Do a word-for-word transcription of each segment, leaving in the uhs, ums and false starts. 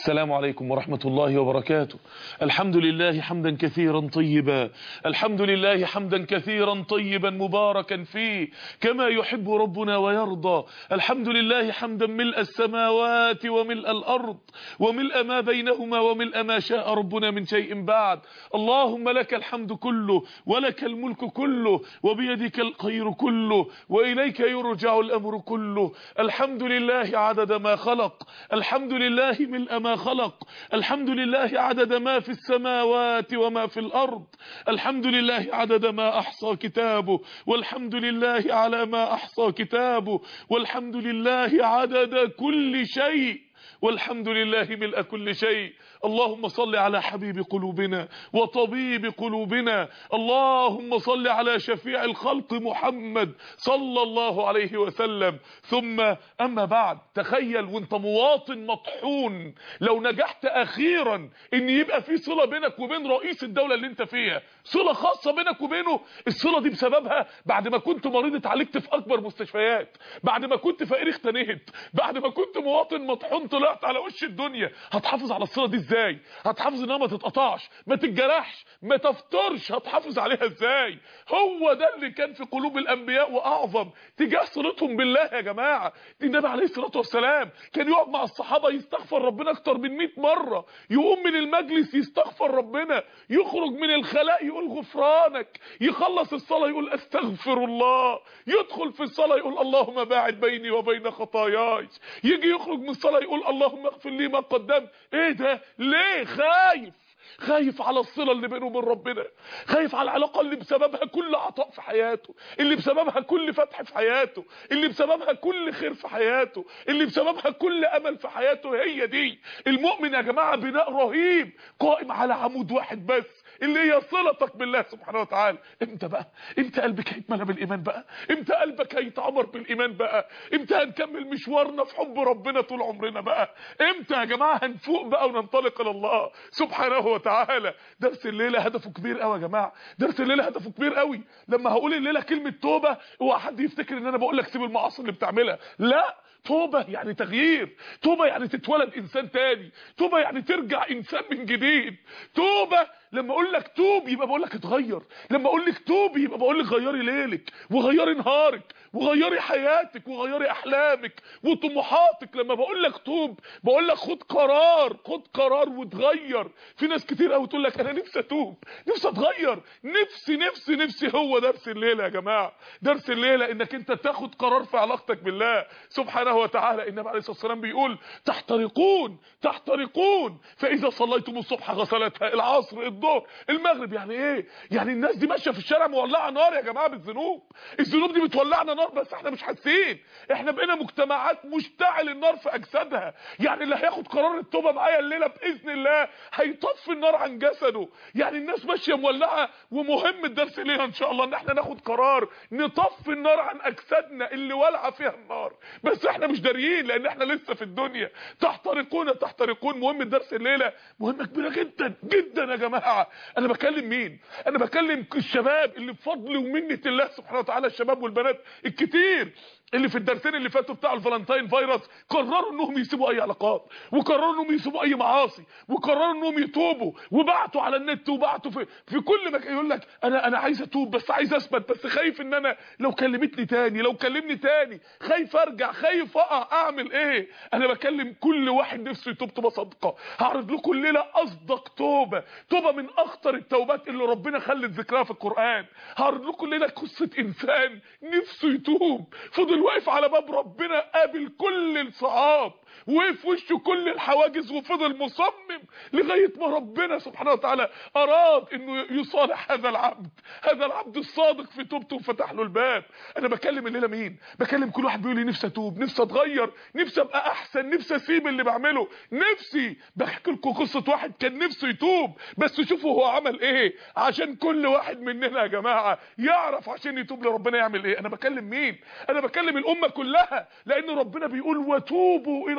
السلام عليكم ورحمة الله وبركاته. الحمد لله حمدا كثيرا طيبا، الحمد لله حمدا كثيرا طيبا مباركا فيه كما يحب ربنا ويرضى. الحمد لله حمدا ملء السماوات وملء الأرض وملء ما بينهما وملء ما شاء ربنا من شيء بعد. اللهم لك الحمد كله ولك الملك كله وبيدك الخير كله وإليك يرجع الأمر كله. الحمد لله عدد ما خلق، الحمد لله ملء ما خلق، الحمد لله عدد ما في السماوات وما في الأرض، الحمد لله عدد ما أحصى كتابه، والحمد لله على ما أحصى كتابه، والحمد لله عدد كل شيء، والحمد لله ملء كل شيء. اللهم صل على حبيب قلوبنا وطبيب قلوبنا، اللهم صل على شفيع الخلق محمد صلى الله عليه وسلم. ثم أما بعد، تخيل وانت مواطن مطحون لو نجحت أخيرا ان يبقى في صلة بينك وبين رئيس الدولة اللي انت فيها، صلة خاصة بينك وبينه. الصلة دي بسببها بعد ما كنت مريض اتعالجت في أكبر مستشفيات، بعد ما كنت فقير اختنيت، بعد ما كنت مواطن مطحون طلعت على وش الدنيا. هتحافظ على الصلة دي ازاي؟ هتحافظ انها ما تتقطعش، ما تتجرحش، ما تفترش. هتحافظ عليها ازاي؟ هو ده اللي كان في قلوب الانبياء واعظم تجاه صلتهم بالله يا جماعه. النبي عليه الصلاه والسلام كان يقعد مع الصحابه يستغفر ربنا اكتر من مئة مره، يقوم من المجلس يستغفر ربنا، يخرج من الخلاء يقول غفرانك، يخلص الصلاه يقول استغفر الله، يدخل في الصلاه يقول اللهم باعد بيني وبين خطاياي، يجي يخرج من الصلاه يقول اللهم اغفر لي ما قدمت. ايه ده؟ ليه خايف؟ خايف على الصلة اللي بينه وبين ربنا، خايف على العلاقة اللي بسببها كل عطاء في حياته، اللي بسببها كل فتح في حياته، اللي بسببها كل خير في حياته، اللي بسببها كل امل في حياته. هي دي المؤمن يا جماعة، بناء رهيب قائم على عمود واحد بس، اللي هي صلتك بالله سبحانه وتعالى. امتى بقى؟ امتى قلبك هيتملى بالايمان بقى؟ امتى قلبك هيتعمر بالايمان بقى؟ امتى هنكمل مشوارنا في حب ربنا طول عمرنا بقى؟ امتى يا جماعة هنفوق بقى وننطلق الى الله سبحانه وتعالى؟ درس الليله هدفه كبير قوي يا جماعه، درس الليله هدفه كبير قوي. لما هقول الليله كلمه توبه اوعى حد يفتكر ان انا بقول لك سيب المعاصي اللي بتعملها، لا. توبة يعني تغيير، توبة يعني تتولد انسان تاني، توبة يعني ترجع انسان من جديد. توبة لما اقول لك توب يبقى بقول لك اتغير، لما اقول لك توب يبقى بقول لك غيري ليلك وغيري نهارك وغيري حياتك وغيري احلامك وطموحاتك. لما بقول لك توب بقول لك خد قرار، خد قرار وتغير. في ناس كتير قوي تقول لك انا نفسي اتوب، نفسي اتغير، نفسي نفسي نفسي. هو درس الليله يا جماعه، درس الليله انك انت تاخد قرار في علاقتك بالله سبحانه وتعالى. النبي عليه الصلاه والسلام بيقول تحترقون تحترقون فاذا صليتم الصبح غسلتها، العصر الظهر المغرب. يعني ايه؟ يعني الناس دي ماشيه في الشارع مولعه نار يا جماعه بالذنوب، الذنوب دي بتولعنا نار بس احنا مش حاسين. احنا بقينا مجتمعات مشتعل النار في اجسادها. يعني اللي هياخد قرار التوبه معايا الليله باذن الله هيطفي النار عن جسده. يعني الناس ماشيه مولعه، ومهم الدرس ليها ان شاء الله ان احنا ناخد قرار نطفي النار عن اجسادنا اللي والعه فيها النار، بس احنا مش داريين لان احنا لسه في الدنيا. تحترقون تحترقون. مهم الدرس الليله، مهمه كبيره جدا جدا يا جماعه. انا بكلم مين؟ انا بكلم الشباب اللي بفضل ومنه الله سبحانه وتعالى، الشباب والبنات الكتير اللي في الدرسين اللي فاتوا بتاع الفالنتين فيروس قرروا انهم يسيبوا اي علاقات، وقرروا انهم يسيبوا اي معاصي، وقرروا انهم يتوبوا، وبعتوا على النت وبعتوا في في كل مكان يقول لك انا انا عايز اتوب بس عايز اثبت، بس خايف ان انا لو كلمتني تاني لو كلمني تاني خايف ارجع، خايف اقع، اعمل ايه؟ انا بكلم كل واحد نفسه يتوب توبه صادقه. هعرض لكم الليله اصدق توبه، توبه من اخطر التوبات اللي ربنا خلت ذكرها في القران. هعرض لكم الليله قصه انسان نفسه يتوب، فضل واقف على باب ربنا قابل كل الصعاب، وقف وشه كل الحواجز، وفضل مصمم لغايه ما ربنا سبحانه وتعالى اراد انه يصالح هذا العبد، هذا العبد الصادق في توبته وفتح له الباب. انا بكلم الليله مين؟ بكلم كل واحد بيقول لي نفسي اتوب، نفسي اتغير، نفسي ابقى احسن، نفسي اسيب اللي بعمله، نفسي. بحكي لكم قصه واحد كان نفسه يتوب، بس شوفوا هو عمل ايه عشان كل واحد مننا يا جماعه يعرف عشان يتوب لربنا يعمل ايه. انا بكلم مين؟ انا بكلم الامه كلها، لان ربنا بيقول وتوبوا الى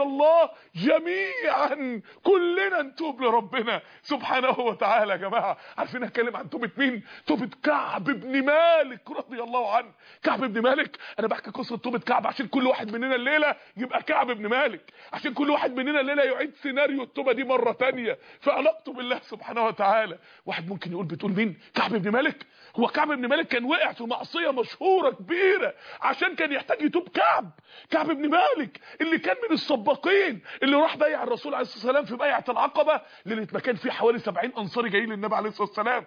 الله جميعا، كلنا نتوب لربنا سبحانه وتعالى. يا جماعه عارفين اتكلم عن توبه مين؟ توبه كعب بن مالك رضي الله عنه. كعب بن مالك، انا بحكي قصه توبه كعب عشان كل واحد مننا الليله يبقى كعب بن مالك، عشان كل واحد مننا الليله يعيد سيناريو التوبه دي مره ثانيه في علاقته بالله سبحانه وتعالى. واحد ممكن يقول بتقول مين؟ كعب بن مالك؟ هو كعب بن مالك كان وقع في معصيه مشهوره كبيره عشان كان يحتاج يتوب؟ كعب كعب بن مالك اللي كان من السباقين، اللي راح بايع الرسول عليه الصلاه والسلام في بيعه العقبه ليله ما كان في حوالي سبعين انصاري جايين للنبي عليه الصلاه والسلام.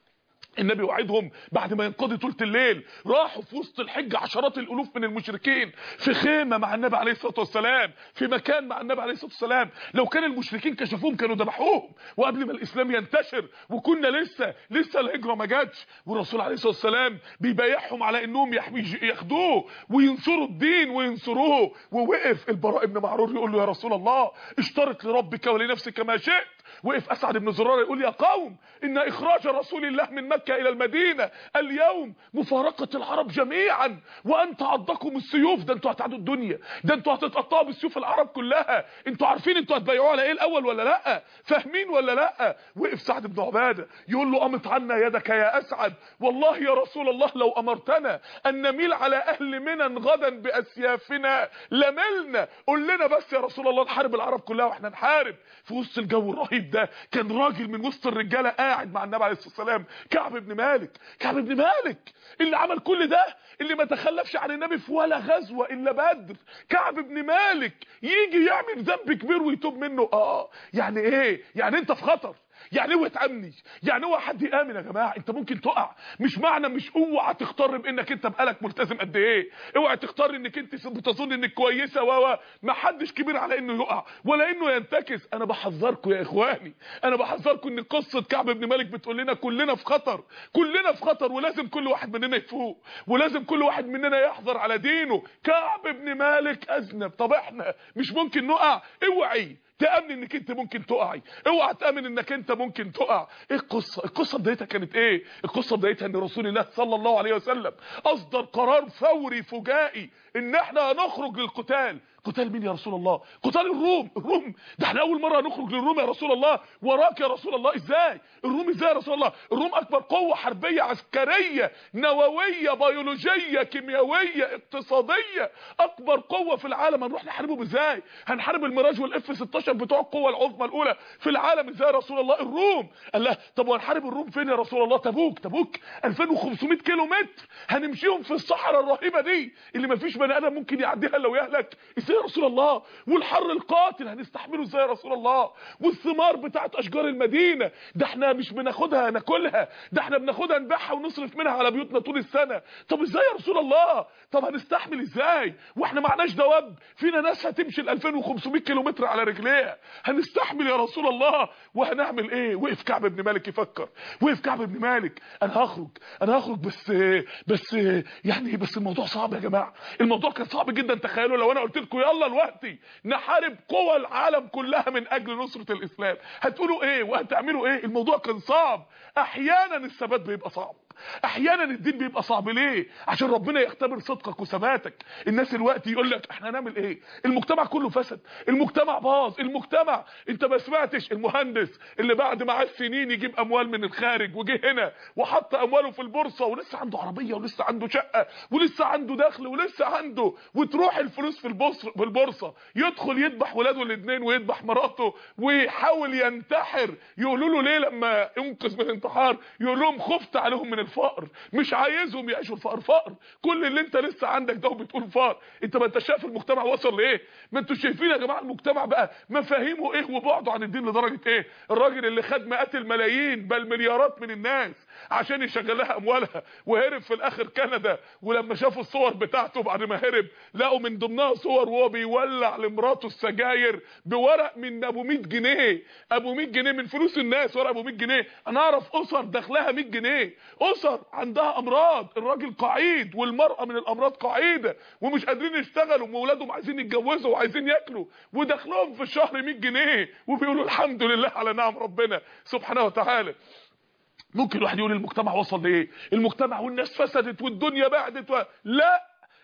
النبي وعدهم بعد ما ينقضي طولة الليل، راحوا في وسط الحج عشرات الالوف من المشركين في خيمه مع النبي عليه الصلاه والسلام، في مكان مع النبي عليه الصلاه والسلام. لو كان المشركين كشفوهم كانوا ذبحوهم، وقبل ما الاسلام ينتشر وكنا لسه لسه الهجره ما جاتش، والرسول عليه الصلاه والسلام بيبايعهم على انهم ياخدوه وينصروا الدين وينصروه. ووقف البراء بن معرور يقول له يا رسول الله اشترط لربك ولنفسك ما شئت. وقف اسعد بن زراره يقول يا قوم ان اخراج رسول الله من مكه الى المدينه اليوم مفارقه العرب جميعا وان تعضكم السيوف. ده انتوا هتعدوا الدنيا، ده انتوا هتتقطعوا بالسيوف العرب كلها. انتوا عارفين انتوا هتبايعوا على ايه الاول ولا لا؟ فاهمين ولا لا؟ وقف سعد بن عباده يقول له امط عنا يدك يا اسعد، والله يا رسول الله لو امرتنا ان نميل على اهل منى غدا باسيافنا لملنا. قول لنا بس يا رسول الله نحارب العرب كلها واحنا نحارب. في وسط الجو الرهيب ده كان راجل من وسط الرجاله قاعد مع النبي عليه الصلاه والسلام، كعب بن مالك. كعب بن مالك اللي عمل كل ده، اللي ما تخلفش عن النبي في ولا غزوه الا بدر. كعب بن مالك يجي يعمل ذنب كبير ويتوب منه. اه يعني ايه؟ يعني انت في خطر، يعني اوعى تامني، يعني اوعى حد يامن. يا جماعه انت ممكن تقع، مش معنى مش اوعى تختار بانك انت بقالك ملتزم قد ايه، اوعى تختار انك انت بتظن انك كويسه و ما حدش كبير على انه يقع ولا انه ينتكس. انا بحذركم يا اخواني، انا بحذركم ان قصه كعب بن مالك بتقول لنا كلنا في خطر، كلنا في خطر، ولازم كل واحد مننا يفوق، ولازم كل واحد مننا يحذر على دينه. كعب بن مالك اذنب، طب احنا مش ممكن نقع؟ اوعي تامن انك انت ممكن تقعي، اوعى تامن انك انت ممكن تقع. ايه القصه؟ القصه بدايتها كانت ايه؟ القصه بدايتها ان رسول الله صلى الله عليه وسلم اصدر قرار فوري فجائي ان احنا هنخرج للقتال. قتال مين يا رسول الله؟ قتال الروم. الروم ده احنا اول مره هنخرج للروم يا رسول الله. وراك يا رسول الله. ازاي الروم؟ ازاي يا رسول الله؟ الروم اكبر قوه حربيه عسكريه نوويه بيولوجيه كيميائيه اقتصاديه، اكبر قوه في العالم. هنروح نحاربهم ازاي؟ هنحارب الميراج والاف ستاشر بتوع القوه العظمى الاولى في العالم ازاي يا رسول الله؟ الروم. قال له طب وهنحارب الروم فين يا رسول الله؟ تبوك. تبوك ألفين وخمسمائة كيلو متر هنمشيهم في الصحراء الرهيبه دي اللي ما فيش بني ادم ممكن يعديها لو يهلك. ازاي يا رسول الله؟ والحر القاتل هنستحمله ازاي يا رسول الله؟ والثمار بتاعت اشجار المدينه ده احنا مش بناخدها ناكلها، ده احنا بناخدها نبيعها ونصرف منها على بيوتنا طول السنه. طب ازاي يا رسول الله؟ طب هنستحمل ازاي واحنا معناش دواب؟ فينا ناس هتمشي ال ألفين وخمسمائة كيلو متر على رجليها. هنستحمل يا رسول الله وهنعمل ايه؟ وقف كعب بن مالك يفكر. وقف كعب بن مالك انا هخرج، انا هخرج بس بس يعني بس الموضوع صعب يا جماعه. الموضوع كان صعب جدا. تخيلوا لو انا قلت لكم يلا دلوقتي نحارب قوى العالم كلها من اجل نصرة الاسلام، هتقولوا ايه وهتعملوا ايه؟ الموضوع كان صعب. احيانا الثبات بيبقى صعب، احيانا الدين بيبقى صعب. ليه؟ عشان ربنا يختبر صدقك وثباتك. الناس الوقت يقول لك احنا هنعمل ايه؟ المجتمع كله فسد، المجتمع باظ، المجتمع انت ما سمعتش المهندس اللي بعد معاه سنين يجيب اموال من الخارج وجه هنا وحط امواله في البورصه ولسه عنده عربيه ولسه عنده شقه ولسه عنده دخل ولسه عنده، وتروح الفلوس في البورصه في البورصه يدخل يذبح ولاده الاثنين ويذبح مراته ويحاول ينتحر. يقولوا له ليه لما ينقذ من الانتحار؟ يقول لهم خفت عليهم من الفقر، مش عايزهم يعيشوا الفقر. فقر كل اللي انت لسه عندك ده وبتقول فقر. انت ما انت شايف المجتمع وصل لايه؟ ما انتوا شايفين يا جماعه المجتمع بقى مفاهيمه ايه وبعده عن الدين لدرجه ايه؟ الراجل اللي خد مئات الملايين بل مليارات من الناس عشان يشغل لها اموالها وهرب في الاخر كندا، ولما شافوا الصور بتاعته بعد ما هرب لقوا من ضمنها صور وهو بيولع لمراته السجاير بورق من ابو مية جنيه. ابو مية جنيه من فلوس الناس، ورق ابو مية جنيه. انا اعرف اسر دخلها مية جنيه، اسر عندها امراض، الراجل قعيد والمراه من الامراض قعيده ومش قادرين يشتغلوا واولادهم عايزين يتجوزوا وعايزين ياكلوا ودخلهم في الشهر مية جنيه وبيقولوا الحمد لله على نعم ربنا سبحانه وتعالى. ممكن واحد يقول المجتمع وصل لايه؟ المجتمع والناس فسدت والدنيا بعدت و... لا،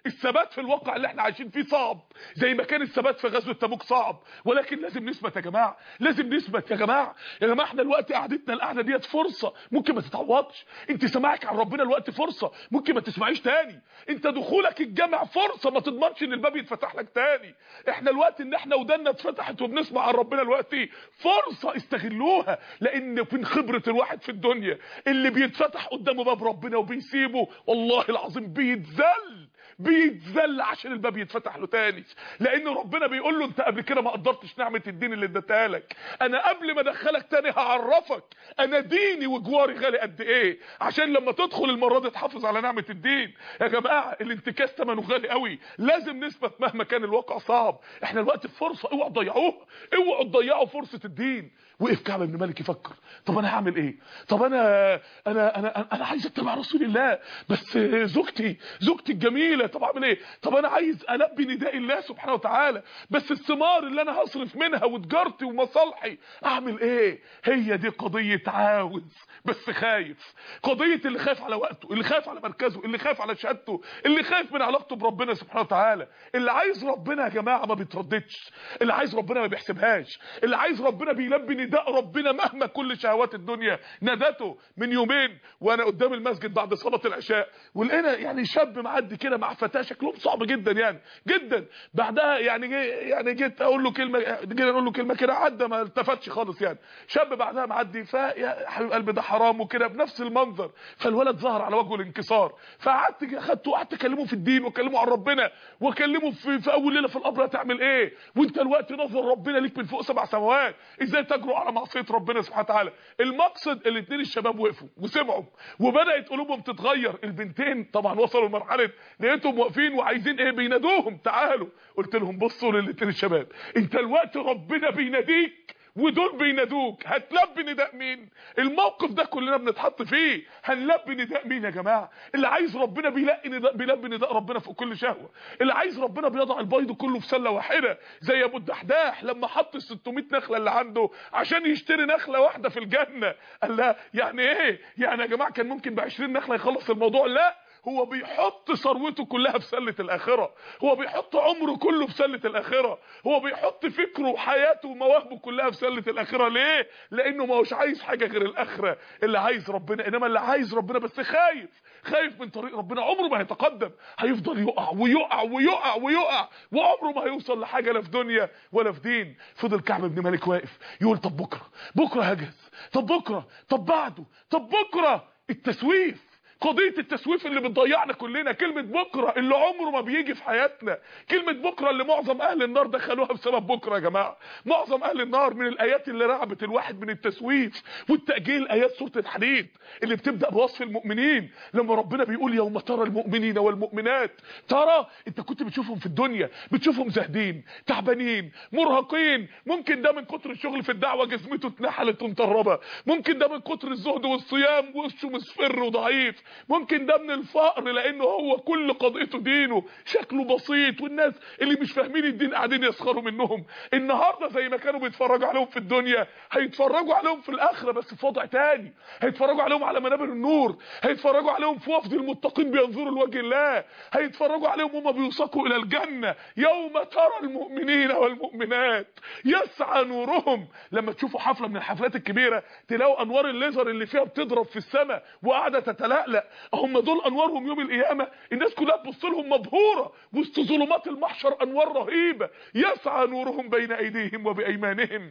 الثبات في الواقع اللي احنا عايشين فيه صعب، زي ما كان الثبات في غزوه تبوك صعب، ولكن لازم نثبت يا جماعه، لازم نثبت يا جماعه. يا جماعه احنا الوقت قعدتنا القعده ديت فرصه ممكن ما تتعوضش، انت سماعك عن ربنا الوقت فرصه ممكن ما تسمعيش تاني، انت دخولك الجامع فرصه ما تضمنش ان الباب يتفتح لك تاني. احنا الوقت ان احنا ودنا اتفتحت وبنسمع عن ربنا الوقت فرصه استغلوها، لان من خبره الواحد في الدنيا اللي بيتفتح قدامه باب ربنا وبيسيبه والله العظيم بيتذل بيتذل عشان الباب يتفتح له تاني، لان ربنا بيقول له انت قبل كده ما قدرتش نعمه الدين اللي اديتها لك، انا قبل ما ادخلك تاني هعرفك انا ديني وجواري غالي قد ايه، عشان لما تدخل المره دي تحافظ على نعمه الدين. يا جماعه الانتكاس ثمنه غالي قوي، لازم نثبت مهما كان الواقع صعب. احنا الوقت في فرصه، اوعوا تضيعوها، اوعوا تضيعوا فرصه الدين. وقف كعب بن مالك يفكر، طب انا هعمل ايه؟ طب انا انا انا انا عايز اتبع رسول الله، بس زوجتي زوجتي الجميله، طب اعمل ايه؟ طب انا عايز البي نداء الله سبحانه وتعالى، بس الثمار اللي انا هصرف منها وتجارتي ومصالحي اعمل ايه؟ هي دي قضيه عاوز بس خايف، قضيه اللي خايف على وقته، اللي خايف على مركزه، اللي خايف على شهادته، اللي خايف من علاقته بربنا سبحانه وتعالى. اللي عايز ربنا يا جماعه ما بيترددش، اللي عايز ربنا ما بيحسبهاش، اللي عايز ربنا بيلبي نداء ربنا مهما كل شهوات الدنيا نادته. من يومين وانا قدام المسجد بعد صلاه العشاء، ولقينا يعني شاب معدي كده مع فتاه شكلهم صعب جدا يعني جدا، بعدها يعني جي يعني جيت اقول له كلمه، جيت اقول له كلمه كده عدى ما التفتش خالص يعني، شاب بعدها معدي، فيا حبيب قلبي ده حرام وكده بنفس المنظر، فالولد ظهر على وجهه الانكسار، فقعدت اخدته وقعدت اكلمه في الدين واكلمه عن ربنا واكلمه في, في اول ليله في القبر هتعمل ايه وانت الوقت نظر ربنا ليك من فوق سبع سماوات، ازاي تجرؤ على معصيه ربنا سبحانه وتعالى. المقصد الاثنين الشباب وقفوا وسمعوا وبدات قلوبهم تتغير. البنتين طبعا وصلوا لمرحله لقيتهم واقفين وعايزين ايه، بينادوهم تعالوا. قلت لهم بصوا للاثنين الشباب، انت الوقت ربنا بيناديك ودول بينادوك، هتلبي نداء مين؟ الموقف ده كلنا بنتحط فيه، هنلبي نداء مين يا جماعه؟ اللي عايز ربنا بيلاقي نداء، بيلبي نداء ربنا في كل شهوه، اللي عايز ربنا بيضع البيض كله في سله واحده، زي ابو الدحداح لما حط ال ستمائة نخله اللي عنده عشان يشتري نخله واحده في الجنه. قال لا يعني ايه؟ يعني يا جماعه كان ممكن ب عشرين نخله يخلص الموضوع؟ لا، هو بيحط ثروته كلها في سله الاخره، هو بيحط عمره كله في سله الاخره، هو بيحط فكره وحياته ومواهبه كلها في سله الاخره. ليه؟ لانه ما هوش عايز حاجه غير الاخره، اللي عايز ربنا. انما اللي عايز ربنا بس خايف خايف من طريق ربنا عمره ما هيتقدم، هيفضل يقع ويقع ويقع ويقع وعمره ما هيوصل لحاجه لا في دنيا ولا في دين. فضل كعب بن مالك واقف يقول طب بكره بكره هجز، طب بكره، طب بعده، طب بكره. التسويف، قضية التسويف اللي بتضيعنا كلنا، كلمة بكرة اللي عمره ما بيجي في حياتنا، كلمة بكرة اللي معظم اهل النار دخلوها بسبب بكرة يا جماعة. معظم اهل النار من الايات اللي رعبت الواحد من التسويف والتأجيل ايات سورة الحديد اللي بتبدأ بوصف المؤمنين، لما ربنا بيقول يوم ترى المؤمنين والمؤمنات، ترى انت كنت بتشوفهم في الدنيا بتشوفهم زاهدين تعبانين مرهقين، ممكن ده من كتر الشغل في الدعوة جسمته اتنحلت ومطربة، ممكن ده من كتر الزهد والصيام وشه مصفر وضعيف، ممكن ده من الفقر لانه هو كل قضيته دينه، شكله بسيط والناس اللي مش فاهمين الدين قاعدين يسخروا منهم. النهارده زي ما كانوا بيتفرجوا عليهم في الدنيا هيتفرجوا عليهم في الاخره بس في وضع تاني، هيتفرجوا عليهم على منابر النور، هيتفرجوا عليهم في وفد المتقين بينظروا لوجه الله، هيتفرجوا عليهم وهم بيوصقوا الى الجنه يوم ترى المؤمنين والمؤمنات يسعى نورهم. لما تشوفوا حفله من الحفلات الكبيره تلاقوا انوار الليزر اللي فيها بتضرب في السماء وقاعده تتلألأ، هم دول انوارهم يوم القيامه، الناس كلها تبص لهم مبهوره وسط ظلمات المحشر، انوار رهيبه يسعى نورهم بين ايديهم وبايمانهم.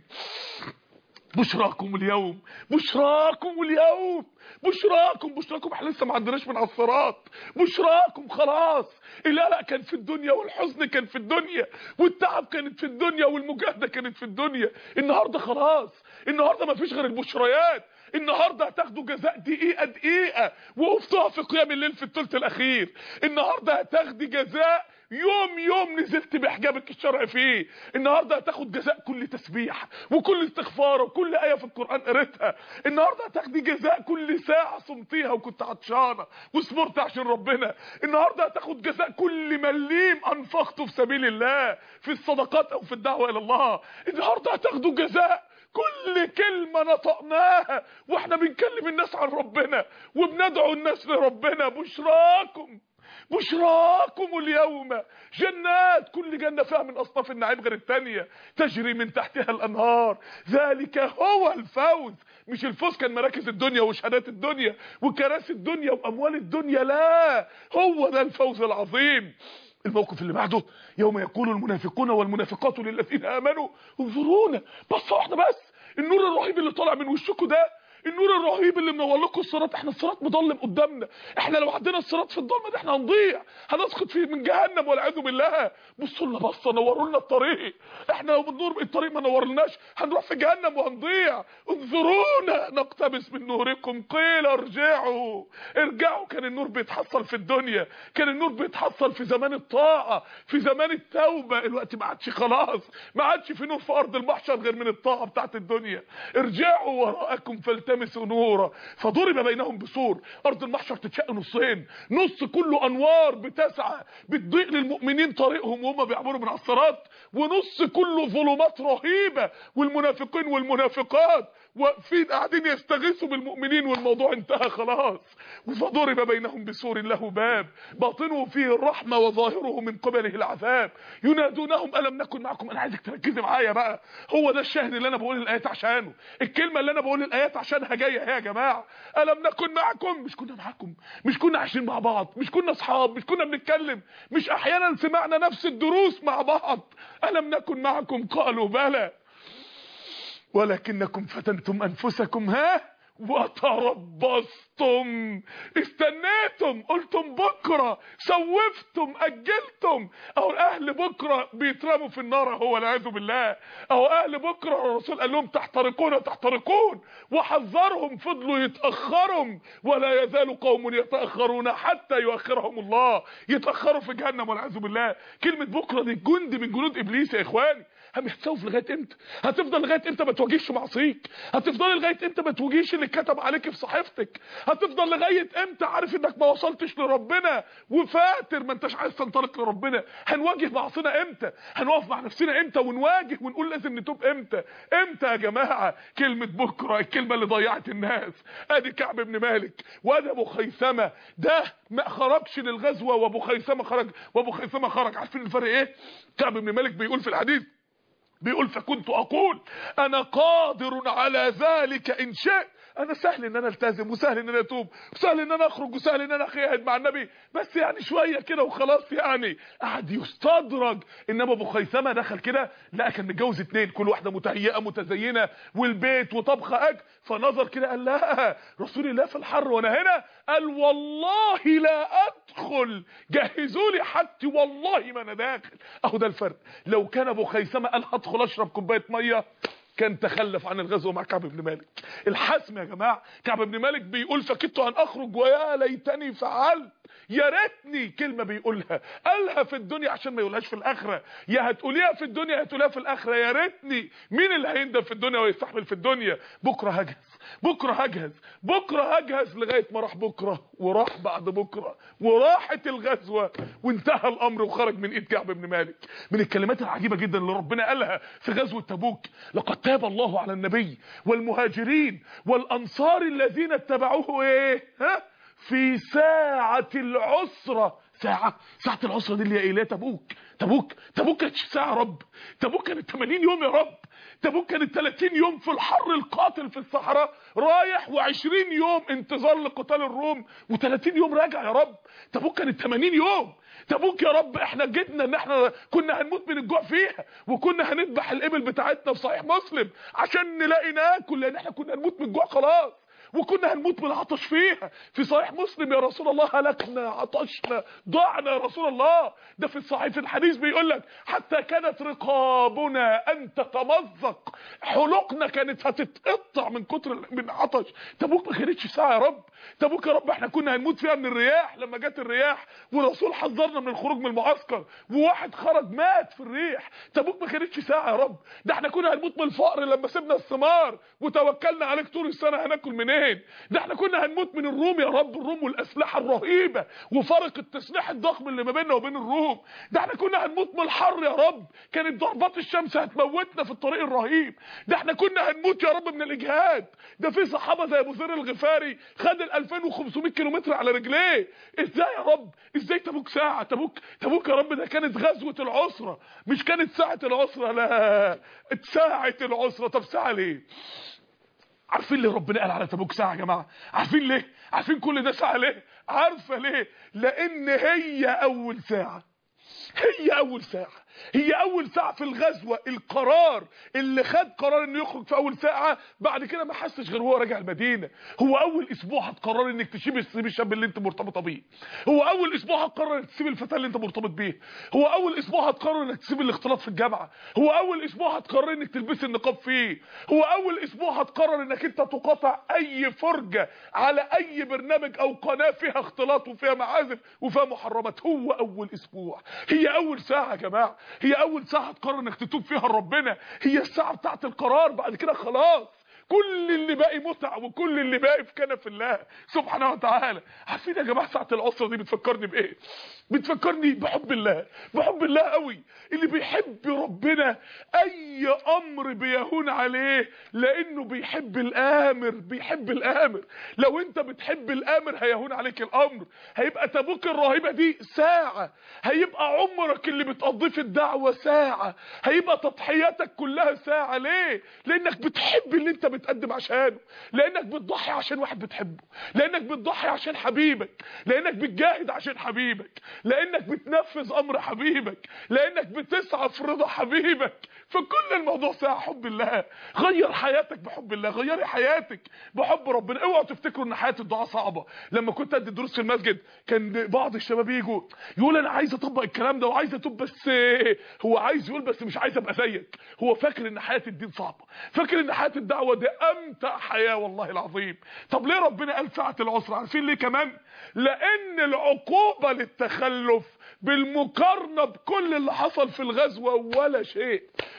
بشراكم اليوم، بشراكم اليوم، بشراكم بشراكم احنا لسه ما عندناش من عصارات، بشراكم خلاص. القلق كان في الدنيا والحزن كان في الدنيا والتعب كانت في الدنيا والمجاهده كانت في الدنيا، النهارده خلاص، النهارده ما فيش غير البشريات. النهارده هتاخدوا جزاء دقيقه دقيقه وقفتوها في قيام الليل في الثلث الاخير، النهارده هتاخدي جزاء يوم يوم نزلت بحجابك الشرعي فيه، النهارده هتاخد جزاء كل تسبيح وكل استغفار وكل ايه في القران قريتها، النهارده هتاخدي جزاء كل ساعه صمتيها وكنت عطشانه وصبرت عشان ربنا، النهارده هتاخد جزاء كل مليم انفقته في سبيل الله في الصدقات او في الدعوه الى الله، النهارده هتاخدوا جزاء كل كلمة نطقناها واحنا بنكلم الناس عن ربنا وبندعو الناس لربنا. بشراكم بشراكم اليوم جنات، كل جنة فيها من أصناف النعيم غير التانية، تجري من تحتها الأنهار، ذلك هو الفوز. مش الفوز كان مراكز الدنيا وشهادات الدنيا وكراسي الدنيا وأموال الدنيا، لا، هو ده الفوز العظيم. الموقف اللي بعده، يوم يقول المنافقون والمنافقات للذين آمنوا انظرونا، بصوا احنا بس، النور الرهيب اللي طالع من وشكوا ده، النور الرهيب اللي منور لكم الصراط، احنا الصراط مظلم قدامنا، احنا لو عدينا الصراط في الضلمه ده احنا هنضيع، هنسقط فيه من جهنم والعياذ بالله. بصوا لنا بصه، نوروا لنا الطريق، احنا لو بالنور الطريق ما نورلناش هنروح في جهنم وهنضيع. انظرونا نقتبس من نوركم قيل ارجعوا، ارجعوا. كان النور بيتحصل في الدنيا، كان النور بيتحصل في زمان الطاعه، في زمان التوبه، الوقت ما عادش خلاص، ما عادش في نور في ارض المحشر غير من الطاعه بتاعت الدنيا. ارجعوا وراءكم فالتمسوا التمسوا نورا فضرب بينهم بسور. ارض المحشر تتشق نصين، نص كله انوار بتسعى بتضيء للمؤمنين طريقهم وهم بيعبروا من على الصراط، ونص كله ظلمات رهيبه، والمنافقين والمنافقات واقفين قاعدين يستغيثوا بالمؤمنين والموضوع انتهى خلاص. فضرب بينهم بسور له باب باطنه فيه الرحمه وظاهره من قبله العذاب ينادونهم الم نكن معكم. انا عايزك تركزي معايا بقى، هو ده الشاهد اللي انا بقول الايات عشانه، الكلمه اللي انا بقول الايات عشانها جايه اهي يا جماعه. الم نكن معكم، مش كنا معاكم، مش كنا عايشين مع بعض، مش كنا اصحاب، مش كنا بنتكلم، مش احيانا سمعنا نفس الدروس مع بعض. الم نكن معكم قالوا بلى ولكنكم فتنتم انفسكم ها وتربصتم، استنيتم، قلتم بكره، سوفتم، اجلتم. اهو اهل بكره بيترموا في النار هو والعياذ بالله، اهو اهل بكره الرسول قال لهم تحترقون تحترقون، وحذرهم فضلوا يتاخروا، ولا يزال قوم يتاخرون حتى يؤخرهم الله، يتاخروا في جهنم والعياذ بالله. كلمه بكره دي جند من جنود ابليس يا اخواني. هتسوف لغايه امتى؟ هتفضل لغايه امتى ما تواجهش معصيك؟ هتفضل لغايه امتى ما تواجهش اللي كتب عليك في صحيفتك؟ هتفضل لغايه امتى عارف انك ما وصلتش لربنا وفاتر ما انتش عايز تنطلق لربنا؟ هنواجه معصينا امتى؟ هنقف مع نفسنا امتى ونواجه ونقول لازم نتوب امتى؟ امتى يا جماعه؟ كلمه بكره، الكلمه اللي ضيعت الناس. ادي كعب بن مالك وادي ابو خيثمه، ده ما خرجش للغزوه وابو خيثمه خرج، وابو خيثمه خرج. عارفين الفرق ايه؟ كعب بن مالك بيقول في الحديث، بيقول فكنت اقول انا قادر على ذلك ان شئت، انا سهل ان انا التزم وسهل ان انا اتوب وسهل ان انا اخرج وسهل ان انا اخيهد مع النبي، بس يعني شويه كده وخلاص يعني. قعد يستدرج. انما ابو خيثمه دخل كده لقى كان متجوز اتنين، كل واحده متهيئه متزينه والبيت وطبخه اكل، فنظر كده قال لا رسول الله في الحر وانا هنا، قال والله لا ادخل، جهزوا لي حاجتي والله ما انا داخل. اهو ده الفرق. لو كان ابو خيثمه قال هدخل اشرب كوبايه ميه كان تخلف عن الغزوه مع كعب بن مالك. الحسم يا جماعه. كعب بن مالك بيقول فكدت ان اخرج ويا ليتني فعلت، يا ريتني. كلمه بيقولها قالها في الدنيا عشان ما يقولهاش في الاخره، يا هتقوليها في الدنيا هتقوليها في الاخره، يا ريتني. مين اللي هيندم في الدنيا ويستحمل في الدنيا؟ بكره هجهز، بكره هجهز، بكره هجهز، لغايه ما راح بكره وراح بعد بكره وراحت الغزوه وانتهى الامر وخرج من ايد كعب بن مالك. من الكلمات العجيبه جدا اللي ربنا قالها في غزوه تبوك، لقد تاب الله على النبي والمهاجرين والانصار الذين اتبعوه ايه ها في ساعه العسره. ساعه ساعه العسره دي اللي هي ايه؟ تبوك. تبوك تبوك كانت ساعه يا رب، تبوك كانت ثمانين يوم يا رب، تبوك كانت ثلاثين يوم في الحر القاتل في الصحراء رايح، وعشرين يوم انتظار لقتال الروم، وثلاثين يوم راجع يا رب. تبوك كانت ثمانين يوم. تبوك يا رب احنا جدنا ان احنا كنا هنموت من الجوع فيها، وكنا هنذبح الابل بتاعتنا في صحيح مسلم عشان نلاقي ناكل، لان احنا كنا هنموت من الجوع خلاص، وكنا هنموت من العطش فيها. في صحيح مسلم يا رسول الله هلكنا عطشنا ضعنا يا رسول الله. ده في الصحيح في الحديث بيقول لك حتى كانت رقابنا ان تتمزق، حلقنا كانت هتتقطع من كتر من عطش. تبوك ما كانتش ساعه يا رب. تبوك يا رب احنا كنا هنموت فيها من الرياح، لما جت الرياح والرسول حذرنا من الخروج من المعسكر وواحد خرج مات في الريح. تبوك ما كانتش ساعه يا رب. ده احنا كنا هنموت من الفقر لما سيبنا الثمار وتوكلنا عليك طول السنه هناكل منين. فين؟ ده احنا كنا هنموت من الروم يا رب، الروم والاسلحه الرهيبه وفرق التسليح الضخم اللي ما بيننا وبين الروم. ده احنا كنا هنموت من الحر يا رب، كانت ضربات الشمس هتموتنا في الطريق الرهيب. ده احنا كنا هنموت يا رب من الاجهاد. ده في صحابه زي ابو ذر الغفاري خد ال ألفين وخمسمائة كيلومتر على رجليه. ازاي يا رب؟ ازاي تبوك ساعه؟ تبوك تبوك يا رب ده كانت غزوه العسره، مش كانت ساعه العسره، لا ساعه العسره. طب ساعه ليه؟ عارفين ليه ربنا قال على تبوك ساعه يا جماعه؟ عارفين ليه؟ عارفين كل ده ساعه ليه؟ عارفه ليه؟ لان هي اول ساعه، هي اول ساعه، هي اول ساعه في الغزوه. القرار اللي خد قرار انه يخرج في اول ساعه، بعد كده ما حسش غير وهو راجع المدينه. هو اول اسبوع هتقرر انك تسيب الشاب اللي انت مرتبطه بيه، هو اول اسبوع هتقرر انك تسيب الفتاه اللي انت مرتبط بيه، هو اول اسبوع هتقرر انك تسيب الاختلاط في الجامعه، هو اول اسبوع هتقرر انك تلبسي النقاب فيه، هو اول اسبوع هتقرر انك انت تقاطع اي فرجه على اي برنامج او قناه فيها اختلاط وفيها معازف وفيها محرمات. هو اول اسبوع، هي اول ساعه يا جماعه، هي اول ساعه تقرر انك تتوب فيها لربنا، هي الساعه بتاعت القرار. بعد كده خلاص كل اللي باقي متع، وكل اللي باقي في كنف الله سبحانه وتعالى. عارفين يا جماعه ساعه العسره دي بتفكرني بايه؟ بتفكرني بحب الله، بحب الله قوي. اللي بيحب ربنا اي امر بيهون عليه لانه بيحب الامر، بيحب الامر. لو انت بتحب الامر هيهون عليك الامر. هيبقى تبوك الرهيبه دي ساعه، هيبقى عمرك اللي بتقضيه في الدعوه ساعه، هيبقى تضحياتك كلها ساعه. ليه؟ لانك بتحب اللي انت بتقدم عشانه، لانك بتضحي عشان واحد بتحبه، لانك بتضحي عشان حبيبك، لانك بتجاهد عشان حبيبك، لانك بتنفذ امر حبيبك، لانك بتسعى في رضا حبيبك. فكل الموضوع ساعه حب الله. غير حياتك بحب الله، غيري حياتك بحب ربنا. اوعوا تفتكروا ان حياه الدعاء صعبه. لما كنت ادي دروس في المسجد كان بعض الشباب يجوا يقول انا عايز اطبق الكلام ده وعايز اتوب، بس هو عايز يقول بس مش عايز ابقى زيك. هو فاكر ان حياه الدين صعبه، فاكر ان حياه الدعوه دي امتع حياه. والله العظيم. طب ليه ربنا قال ساعه العسره؟ عارفين ليه كمان؟ لان العقوبه للتخلف بالمقارنه بكل اللي حصل في الغزوه ولا شيء.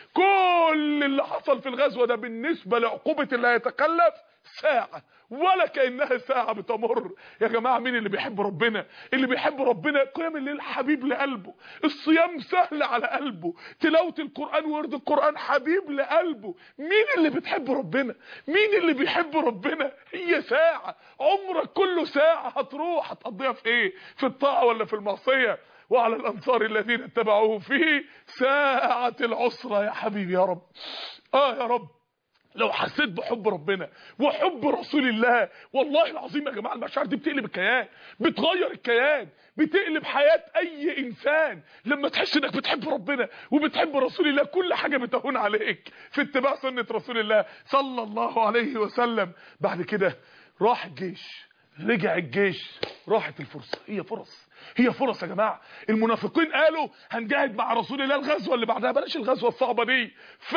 كل اللي حصل في الغزوه ده بالنسبه لعقوبه اللي هيتخلف ساعه، ولا كأنها ساعة بتمر. يا جماعة مين اللي بيحب ربنا؟ اللي بيحب ربنا قيام الليل حبيب لقلبه، الصيام سهل على قلبه، تلاوة القرآن وورد القرآن حبيب لقلبه. مين اللي بتحب ربنا؟ مين اللي بيحب ربنا؟ هي ساعة، عمرك كله ساعة هتروح هتقضيها في ايه؟ في الطاعة ولا في المعصية؟ وعلى الأنصار الذين اتبعوه في ساعة العسرة. يا حبيبي يا رب، اه يا رب، لو حسيت بحب ربنا وحب رسول الله، والله العظيم يا جماعه المشاعر دي بتقلب الكيان، بتغير الكيان، بتقلب حياه اي انسان. لما تحس انك بتحب ربنا وبتحب رسول الله كل حاجه بتهون عليك في اتباع سنه رسول الله صلى الله عليه وسلم. بعد كده راح الجيش، رجع الجيش، راحت الفرصه. هي فرص، هي فرص يا جماعه. المنافقين قالوا هنجاهد مع رسول الله الغزوه اللي بعدها، بلاش الغزوه الصعبه دي،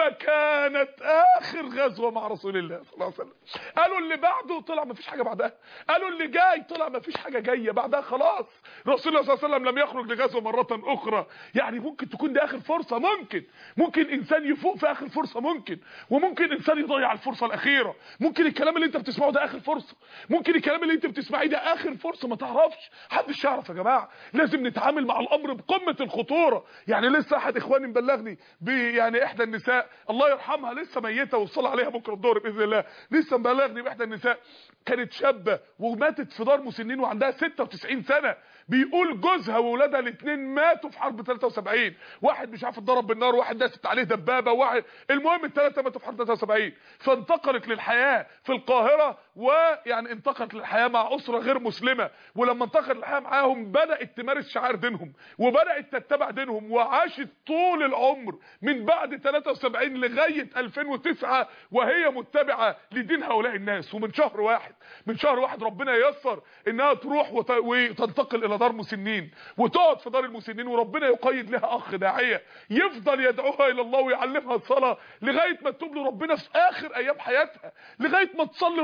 فكانت اخر غزوه مع رسول الله صلى الله عليه وسلم. قالوا اللي بعده طلع ما فيش حاجه بعدها، قالوا اللي جاي طلع ما فيش حاجه جايه بعدها. خلاص رسول الله صلى الله عليه وسلم لم يخرج لغزوه مره اخرى. يعني ممكن تكون دي اخر فرصه، ممكن ممكن انسان يفوق في اخر فرصه، ممكن وممكن انسان يضيع الفرصه الاخيره. ممكن الكلام اللي انت بتسمعه ده اخر فرصه، ممكن الكلام اللي انت بتسمعيه ده اخر فرصه. ما تعرفش، محدش يعرف يا جماعه. لازم نتعامل مع الامر بقمه الخطوره. يعني لسه احد اخواني مبلغني ب يعني احدى النساء الله يرحمها لسه ميته والصلاه عليها بكره الظهر باذن الله، لسه مبلغني باحدى النساء كانت شابه وماتت في دار مسنين وعندها ستة وتسعين سنه. بيقول جوزها واولادها الاثنين ماتوا في حرب ثلاثة وسبعين، واحد مش عارف اتضرب بالنار، واحد داست عليه دبابه، واحد المهم الثلاثه ماتوا في حرب ثلاثة وسبعين. فانتقلت للحياه في القاهره، ويعني انتقلت للحياه مع اسره غير مسلمه. ولما انتقلت للحياه معاهم بدات تمارس شعائر دينهم وبدات تتبع دينهم، وعاشت طول العمر من بعد ثلاثة وسبعين لغايه ألفين وتسعة وهي متبعه لدين هؤلاء الناس. ومن شهر واحد من شهر واحد ربنا ييسر انها تروح وت... وتنتقل الى دار مسنين وتقعد في دار المسنين، وربنا يقيد لها اخ داعيه يفضل يدعوها الى الله ويعلمها الصلاه لغايه ما تتوب لربنا في اخر ايام حياتها، لغايه ما تصلي لربنا في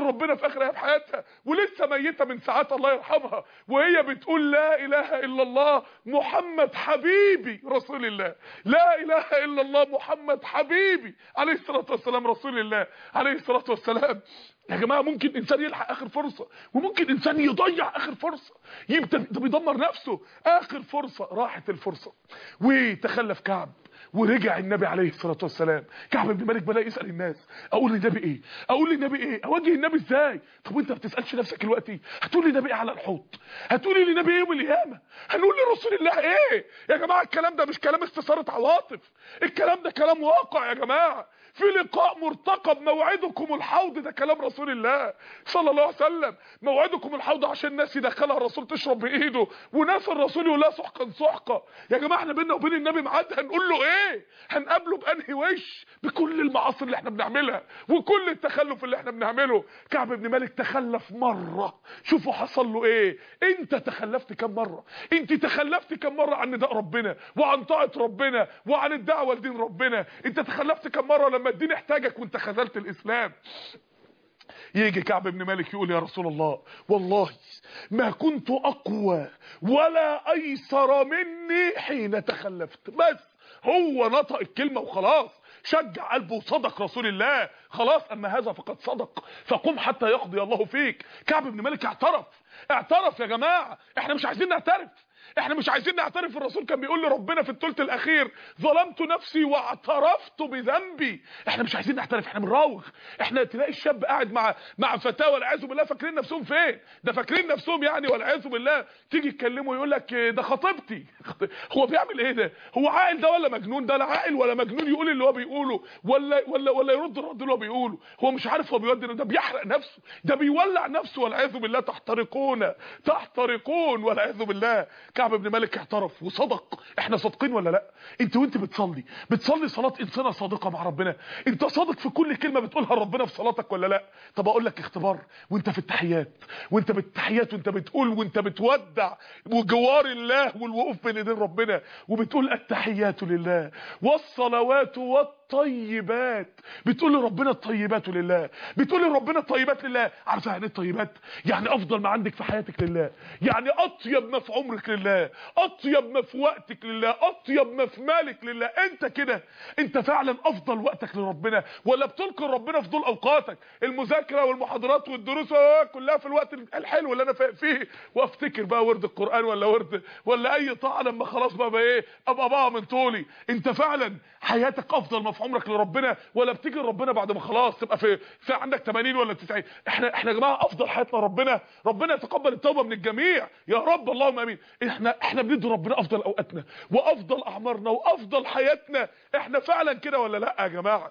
في اخر ايام حياتها ولسه ميته من ساعات الله يرحمها، وهي بتقول لا اله الا الله محمد حبيبي رسول الله، لا اله الا الله محمد حبيبي عليه الصلاه والسلام رسول الله عليه الصلاه والسلام. يا جماعه ممكن انسان يلحق اخر فرصه، وممكن انسان يضيع اخر فرصه، يبدا بيدمر نفسه. اخر فرصه راحت الفرصه وتخلف كعب، ورجع النبي عليه الصلاه والسلام. كعب بن مالك بدا يسال الناس، اقول للنبي ايه؟ اقول للنبي ايه؟ اواجه النبي ازاي؟ طب وانت ما بتسالش نفسك دلوقتي؟ هتقول للنبي ايه على الحوض؟ هتقولي للنبي ايه يوم القيامه؟ هنقول لرسول الله ايه؟ يا جماعه الكلام ده مش كلام استثاره عواطف، الكلام ده كلام واقع يا جماعه. في لقاء مرتقب موعدكم الحوض، ده كلام رسول الله صلى الله عليه وسلم. موعدكم الحوض عشان الناس يدخلها الرسول تشرب بايده، وناس الرسول يقول لها سحقا سحقا. يا جماعه احنا بينا وبين النبي ميعاد، هنقول له ايه؟ هنقابله بانهي وش؟ بكل المعاصي اللي احنا بنعملها وكل التخلف اللي احنا بنعمله. كعب بن مالك تخلف مره، شوفوا حصل له ايه. انت تخلفت كم مره؟ انت تخلفت كم مره عن نداء ربنا وعن طاعه ربنا وعن الدعوه لدين ربنا؟ انت تخلفت كم مره لما الدين احتاجك وانت خذلت الاسلام؟ يجي كعب بن مالك يقول يا رسول الله والله ما كنت اقوى ولا ايسر مني حين تخلفت. بس هو نطق الكلمه وخلاص، شجع قلبه وصدق رسول الله. خلاص اما هذا فقد صدق فقم حتى يقضي الله فيك. كعب بن مالك اعترف، اعترف يا جماعه. احنا مش عايزين نعترف، احنا مش عايزين نعترف. الرسول كان بيقول لربنا في الثلث الاخير ظلمت نفسي واعترفت بذنبي. احنا مش عايزين نعترف، احنا بنراوغ. احنا تلاقي الشاب قاعد مع مع فتاه والعياذ بالله فاكرين نفسهم فين، ده فاكرين نفسهم يعني والعياذ بالله. تيجي تكلمه يقول لك ده خطيبتي. هو بيعمل ايه ده؟ هو عاقل ده ولا مجنون؟ ده لا عاقل ولا مجنون يقول اللي هو بيقوله ولا ولا ولا يرد الرد اللي هو بيقوله. هو مش عارف هو بيودي، ده بيحرق نفسه، ده بيولع نفسه والعياذ بالله. تحترقون تحترقون والعياذ بالله. كعب بن مالك اعترف وصدق. احنا صادقين ولا لا؟ انت وانت بتصلي بتصلي صلاه انسانه صادقه مع ربنا؟ انت صادق في كل كلمه بتقولها لربنا في صلاتك ولا لا؟ طب اقول لك اختبار، وانت في التحيات وانت بالتحيات وانت بتقول وانت بتودع وجوار الله والوقوف بين ايدين ربنا وبتقول التحيات لله والصلوات والطيبات، بتقول لربنا الطيبات لله، بتقول لربنا الطيبات لله. عارفه يعني ايه الطيبات؟ يعني افضل ما عندك في حياتك لله، يعني اطيب ما في عمرك لله، اطيب ما في وقتك لله، اطيب ما في مالك لله. انت كده انت فعلا افضل وقتك لربنا، ولا بتلقي ربنا في طول اوقاتك؟ المذاكره والمحاضرات والدروس كلها في الوقت الحلو اللي انا فيه، وافتكر بقى ورد القران ولا ورد ولا اي طاعه لما خلاص بقى ايه ابقى بقى من طولي. انت فعلا حياتك افضل ما في عمرك لربنا، ولا بتيجي لربنا بعد ما خلاص تبقى في, في عندك ثمانين ولا تسعين؟ احنا احنا يا جماعه افضل حياتنا ربنا. ربنا يتقبل التوبه من الجميع يا رب اللهم امين. احنا احنا بندي ربنا افضل اوقاتنا وافضل اعمارنا وافضل حياتنا. احنا فعلا كده ولا لا يا جماعه؟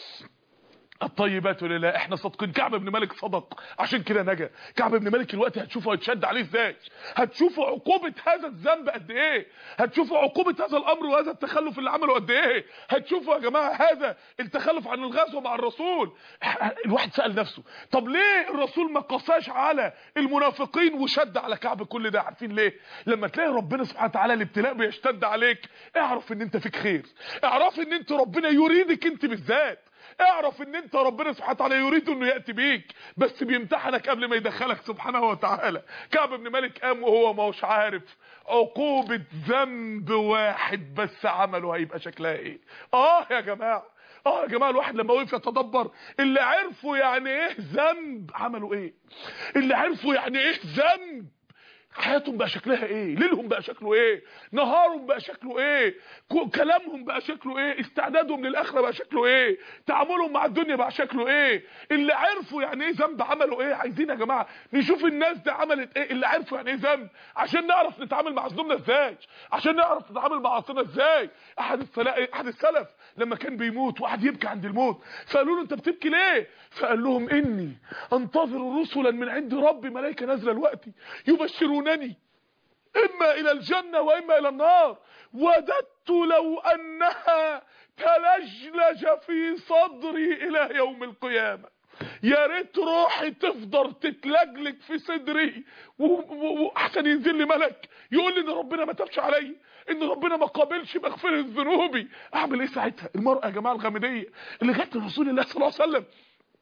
الطيبات لله. احنا صادقين. كعب بن مالك صدق عشان كده نجا. كعب بن مالك الوقت هتشوفه هيتشد عليه ازاي، هتشوفوا عقوبه هذا الذنب قد ايه، هتشوفوا عقوبه هذا الامر وهذا التخلف اللي عمله قد ايه، هتشوفوا يا جماعه هذا التخلف عن الغزو مع الرسول. الواحد سأل نفسه طب ليه الرسول ما قساش على المنافقين وشد على كعب كل ده؟ عارفين ليه؟ لما تلاقي ربنا سبحانه وتعالى الابتلاء بيشتد عليك، اعرف ان انت فيك خير، اعرف ان انت ربنا يريدك انت بالذات، اعرف ان انت ربنا سبحانه وتعالى يريد انه ياتي بيك بس بيمتحنك قبل ما يدخلك سبحانه وتعالى. كعب بن مالك قام وهو ما هوش عارف عقوبه ذنب واحد بس عمله هيبقى شكلها ايه. اه يا جماعه، اه يا جماعه الواحد لما وقف يتدبر اللي عرفوا يعني ايه ذنب عملوا ايه، اللي عرفوا يعني ايه ذنب حياتهم بقى شكلها ايه، ليلهم بقى شكله ايه، نهارهم بقى شكله ايه، كلامهم بقى شكله ايه، استعدادهم للاخره بقى شكله ايه، تعاملهم مع الدنيا بقى شكله ايه. اللي عرفوا يعني ايه ذنب عملوا ايه. عايزين يا جماعه نشوف الناس دي عملت ايه، اللي عرفوا يعني ايه ذنب، عشان نعرف نتعامل مع ذنوبنا ازاي، عشان نعرف نتعامل مع عصينا ازاي. احد السلف احد السلف لما كان بيموت وقعد يبكي عند الموت، فقالوا له انت بتبكي ليه؟ فقال لهم اني انتظر رسلا من عند ربي، ملائكه نازله دلوقتي يبشرونني اما الى الجنه واما الى النار، وددت لو انها تلجلج في صدري الى يوم القيامه. يا ريت روحي تفضل تتلجلج في صدري واحسن ينزل لي ملك يقول لي ان ربنا ما تابش عليا، ان ربنا ما قابلش مغفره ذنوبي. اعمل ايه ساعتها؟ المراه يا جماعه الغامديه اللي جت لرسول الله صلى الله عليه وسلم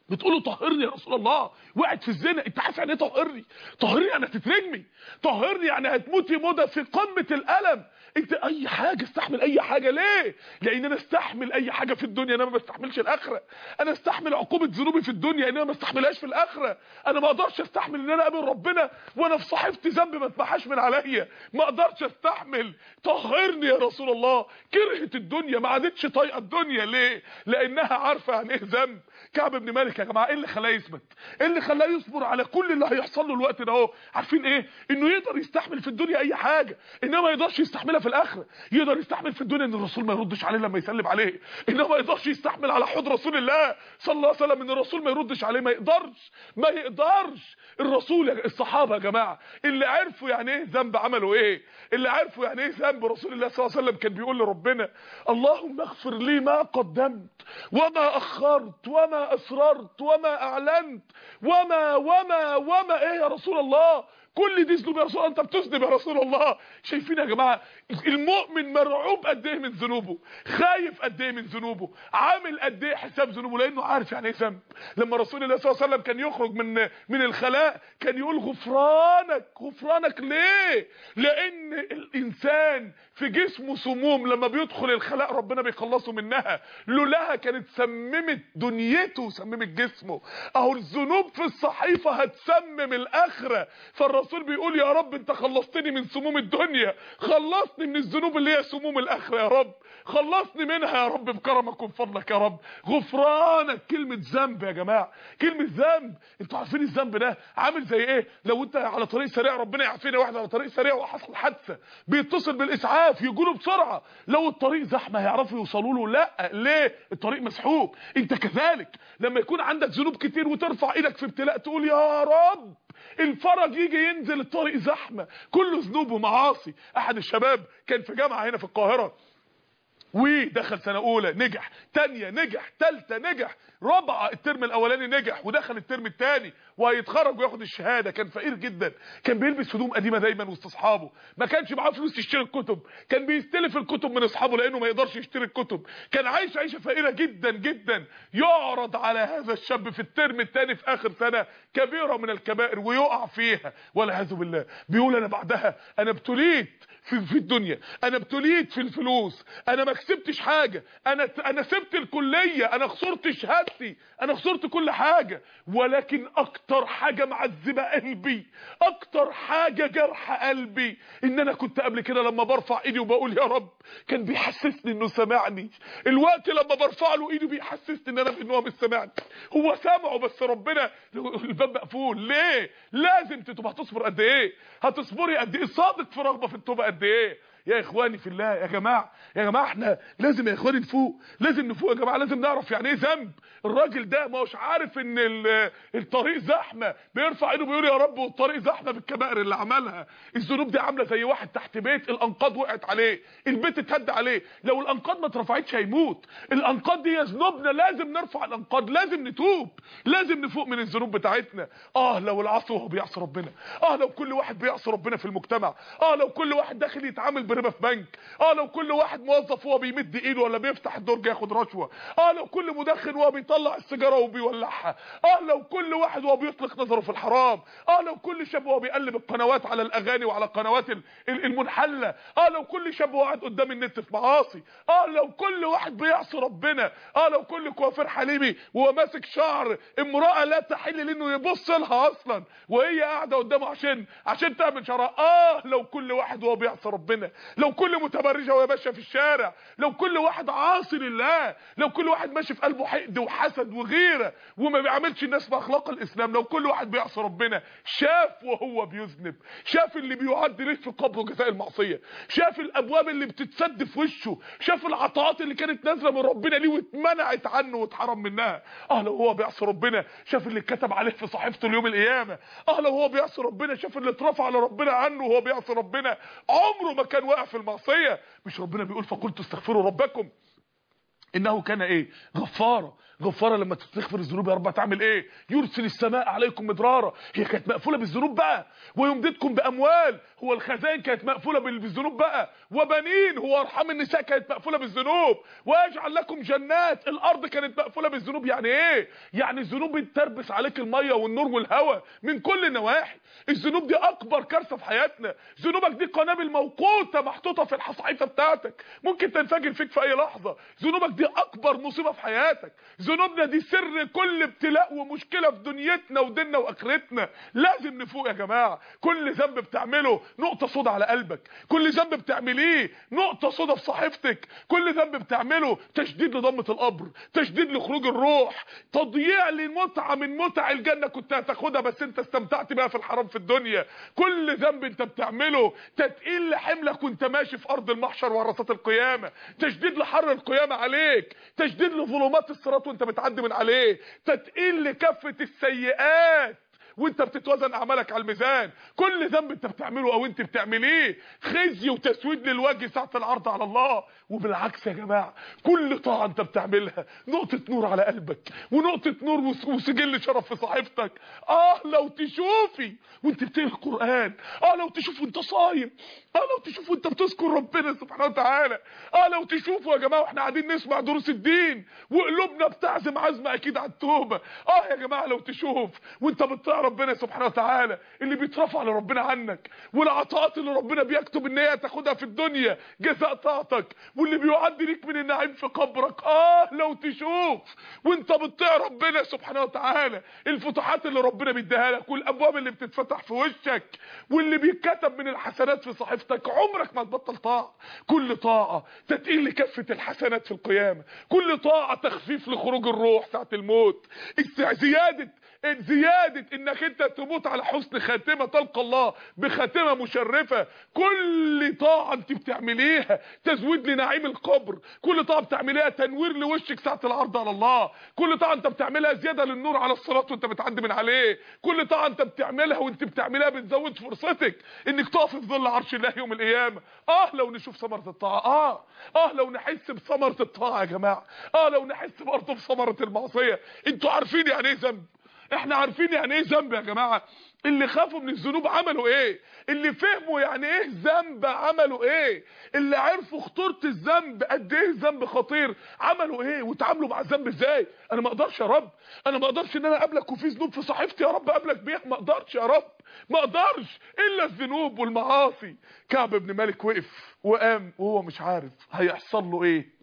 بتقول له طهرني يا رسول الله، وقعت في الزنا، انت عارف يعني ايه طهرني؟ طهرني يعني هتترجمي، طهرني يعني هتموتي موتة في قمة الألم. انت اي حاجة استحمل اي حاجة، ليه؟ لان انا استحمل اي حاجة في الدنيا، انا ما بستحملش الاخرة. انا استحمل عقوبة ذنوبي في الدنيا، انا ما استحملهاش في الاخرة. انا ما اقدرش استحمل ان انا اقابل ربنا وانا في صحيفتي ذنب ما اتمحاش من عليا، ما اقدرش استحمل. طهرني يا رسول الله. كرهت الدنيا، ما عادتش طايقه الدنيا، ليه؟ لانها عارفه يعني ايه ذنب. كعب بن مالك يا جماعه، ايه اللي خلاه يثبت؟ ايه اللي خلاه يصبر على كل اللي هيحصل له الوقت ده اهو؟ عارفين ايه؟ انه يقدر يستحمل في الدنيا اي حاجه، انما ما يقدرش يستحملها في الاخره. يقدر يستحمل في الدنيا ان الرسول ما يردش عليه لما يسلم عليه، انما ما يقدرش يستحمل على حوض رسول الله صلى الله عليه وسلم ان الرسول ما يردش عليه. ما يقدرش، ما يقدرش. الرسول، الصحابه يا جماعه اللي عرفوا يعني ايه ذنب عملوا ايه؟ اللي عرفوا يعني ايه ذنب، رسول الله صلى الله عليه وسلم كان بيقول لربنا: اللهم اغفر لي ما قدمت وما اخرت وما اسررت وما اعلنت وما وما وما ايه يا رسول الله؟ كل دي ذنوب يا رسول الله، انت بتذنب يا رسول الله. شايفين يا جماعه المؤمن مرعوب قد ايه من ذنوبه، خايف قد ايه من ذنوبه، عامل قد ايه حساب ذنوبه، لانه عارف يعني ايه ذنب. لما رسول الله صلى الله عليه وسلم كان يخرج من من الخلاء كان يقول: غفرانك غفرانك. ليه؟ لان الانسان في جسمه سموم، لما بيدخل الخلاء ربنا بيخلصه منها، لولاها كانت سممت دنيته وسممت جسمه. اهو الذنوب في الصحيفه هتسمم الاخره. فالرسول بيقول: يا رب انت خلصتني من سموم الدنيا، خلصني من الذنوب اللي هي سموم الاخره يا رب، خلصني منها يا رب بكرمك وبفضلك يا رب. غفرانك. كلمه ذنب يا جماعه، كلمه ذنب. انتوا عارفين الذنب ده عامل زي ايه؟ لو انت على طريق سريع، ربنا يعافينا، واحد على طريق سريع وحصل حادثه، بيتصل بالاسعاف يجوا بسرعه. لو الطريق زحمه هيعرفوا يوصلوا له؟ لا. ليه؟ الطريق مسحوب. انت كذلك لما يكون عندك ذنوب كتير وترفع ايدك في ابتلاء تقول: يا رب الفرج يجي، ينزل الطريق زحمه كله ذنوب ومعاصي. احد الشباب كان في جامعه هنا في القاهره، ودخل سنه اولى نجح، تانية نجح، تالتة نجح، رابعه الترم الاولاني نجح، ودخل الترم الثاني وهيتخرج وياخد الشهاده. كان فقير جدا، كان بيلبس هدوم قديمه دايما وسط اصحابه، ما كانش معاه فلوس يشتري الكتب، كان بيستلف الكتب من اصحابه لانه ما يقدرش يشتري الكتب، كان عايش عيشه فقيره جدا جدا. يعرض على هذا الشاب في الترم الثاني في اخر سنه كبيره من الكبائر ويقع فيها والعياذ بالله. بيقول: انا بعدها انا ابتليت في في الدنيا، انا ابتليت في الفلوس، انا ما كسبتش حاجه، انا انا سبت الكليه، انا خسرت شهادتي، انا خسرت كل حاجه، ولكن اكتر حاجه معذبه قلبي، اكتر حاجه جرح قلبي، ان انا كنت قبل كده لما برفع ايدي وبقول يا رب كان بيحسسني انه سمعني. الوقت لما برفع له ايدي بيحسسني ان انا ان هو مش سامعني، هو سامعه بس ربنا الباب مقفول. ليه؟ لازم تبقى هتصبر قد ايه؟ هتصبري قد ايه؟ صادق في رغبه في التوبه قد ايه؟ يا اخواني في الله، يا جماعه يا جماعه احنا لازم يا اخواني نفوق، لازم نفوق يا جماعه، لازم نعرف يعني ايه ذنب. الراجل ده ما هوش عارف ان الطريق زحمه، بيرفع ايده بيقول يا رب والطريق زحمه بالكبائر اللي عملها. الذنوب دي عامله زي واحد تحت بيت الانقاض وقعت عليه، البيت اتهد عليه، لو الانقاض ما اترفعتش هيموت. الانقاض دي ذنوبنا، لازم نرفع الانقاض، لازم نتوب، لازم نفوق من الذنوب بتاعتنا. اه لو العصر وهو بيعصي ربنا، اه لو كل واحد بيعصي ربنا في المجتمع، اه لو كل واحد داخل يتعامل بربا في بنك، اه لو كل واحد موظف وهو بيمد ايده ولا بيفتح الدرج ياخد رشوه، اه لو كل مدخن وهو بيطلع السيجاره وبيولعها، اه لو كل واحد وهو بيطلق نظره في الحرام، اه لو كل شاب وهو بيقلب القنوات على الاغاني وعلى القنوات المنحله، اه لو كل شاب وهو قاعد قدام النت في معاصي، اه لو كل واحد بيعصي ربنا، اه لو كل كوافير حليمي وهو ماسك شعر امراه لا تحل لانه يبص لها اصلا وهي قاعده قدامه عشان عشان تعمل شعرها، اه لو كل واحد وهو بيعصي ربنا، لو كل متبرجه وهي ماشيه في الشارع، لو كل واحد عاصي لله، لو كل واحد ماشي في قلبه حقد وحسد وغيره وما بيعملش الناس باخلاق الاسلام، لو كل واحد بيعصي ربنا شاف وهو بيذنب، شاف اللي بيعد ليه في قبره جزاء المعصيه، شاف الابواب اللي بتتسد في وشه، شاف العطاءات اللي كانت نازله من ربنا ليه واتمنعت عنه واتحرم منها، اه لو هو بيعصي ربنا شاف اللي اتكتب عليه في صحيفته اليوم القيامه، اه لو هو بيعصي ربنا شاف اللي اترفع لربنا عنه وهو بيعصي ربنا، عمره ما كان واقع في المعصيه. مش ربنا بيقول فقلت استغفروا ربكم انه كان ايه؟ غفارا. غفاره لما تستغفر الذنوب يا رب هتعمل ايه؟ يرسل السماء عليكم مدرارا. هي كانت مقفوله بالذنوب بقى. ويمددكم باموال. هو الخزائن كانت مقفوله بالذنوب بقى. وبنين. هو ارحام النساء كانت مقفوله بالذنوب. ويجعل لكم جنات. الارض كانت مقفوله بالذنوب. يعني ايه؟ يعني الذنوب بتتربس عليك الميه والنور والهواء من كل النواحي. الذنوب دي اكبر كارثه في حياتنا. ذنوبك دي قنابل موقوته محطوطه في الحصيفه بتاعتك، ممكن تنفجر فيك في اي لحظه. ذنوبك دي اكبر مصيبه في حياتك. ذنوبنا دي سر كل ابتلاء ومشكله في دنيتنا وديننا واخرتنا. لازم نفوق يا جماعه. كل ذنب بتعمله نقطه سودا على قلبك. كل ذنب بتعمليه نقطه سودا في صحيفتك. كل ذنب بتعمله تشديد لضمه القبر، تشديد لخروج الروح، تضييع لمتعه من متع الجنه كنت هتاخدها بس انت استمتعت بيها في الحرام في الدنيا. كل ذنب انت بتعمله تتقيل لحملك وانت ماشي في ارض المحشر وعرصات القيامه، تشديد لحر القيامه عليك، تشديد لظلمات الصراط وانت بتعدي من عليه، تتقيل لكفه السيئات وانت بتتوزن اعمالك على الميزان. كل ذنب انت بتعمله او انت بتعمليه خزي وتسويد للوجه ساعه العرض على الله. وبالعكس يا جماعه كل طاعه انت بتعملها نقطه نور على قلبك ونقطه نور وسجل شرف في صحيفتك. اه لو تشوفي وانت بتقرا القران، اه لو تشوف وانت صايم، اه لو تشوف وانت بتذكر ربنا سبحانه وتعالى، اه لو تشوفوا يا جماعه واحنا قاعدين نسمع دروس الدين وقلوبنا بتعزم عزمه اكيد على التوبه. اه يا جماعه لو تشوف وانت بتطيع ربنا سبحانه وتعالى اللي بيترفع لربنا عنك، والعطاءات اللي ربنا بيكتب ان هي تاخدها في الدنيا جزاء طاعتك، واللي بيعد ليك من النعيم في قبرك. اه لو تشوف وانت بتطيع ربنا سبحانه وتعالى الفتوحات اللي ربنا بيديها لك والابواب اللي بتتفتح في وشك واللي بيتكتب من الحسنات في صحيفتك، عمرك ما تبطل طاعه. كل طاعه تتقيل لكفه الحسنات في القيامه، كل طاعه تخفيف لخروج الروح ساعه الموت، زياده زياده انك انت تموت على حسن خاتمه تلقى الله بخاتمه مشرفه. كل طاعه انت بتعمليها تزويد لنعيم القبر، كل طاعه بتعمليها تنوير لوشك ساعه العرض على الله، كل طاعه انت بتعملها زياده للنور على الصراط وانت بتعدي من عليه، كل طاعه انت بتعملها وانت بتعملها بتزود فرصتك انك تقف في ظل عرش الله يوم القيامه. اه لو نشوف ثمره الطاعه، اه اه لو نحس بثمره الطاعه يا جماعه، اه لو نحس برضه بثمره المعصيه. انتوا عارفين يعني ايه ذنب؟ احنا عارفين يعني ايه ذنب يا جماعه. اللي خافوا من الذنوب عملوا ايه؟ اللي فهموا يعني ايه ذنب عملوا ايه؟ اللي عرفوا خطوره الذنب قد ايه الذنب خطير عملوا ايه؟ وتعاملوا مع الذنب ازاي؟ انا ما اقدرش يا رب، انا ما اقدرش ان انا اقابلك وفي ذنوب في صحيفتي يا رب اقابلك بيها، ما اقدرش يا رب، ما اقدرش الا الذنوب والمعاصي. كعب بن مالك وقف وقام وهو مش عارف هيحصل له ايه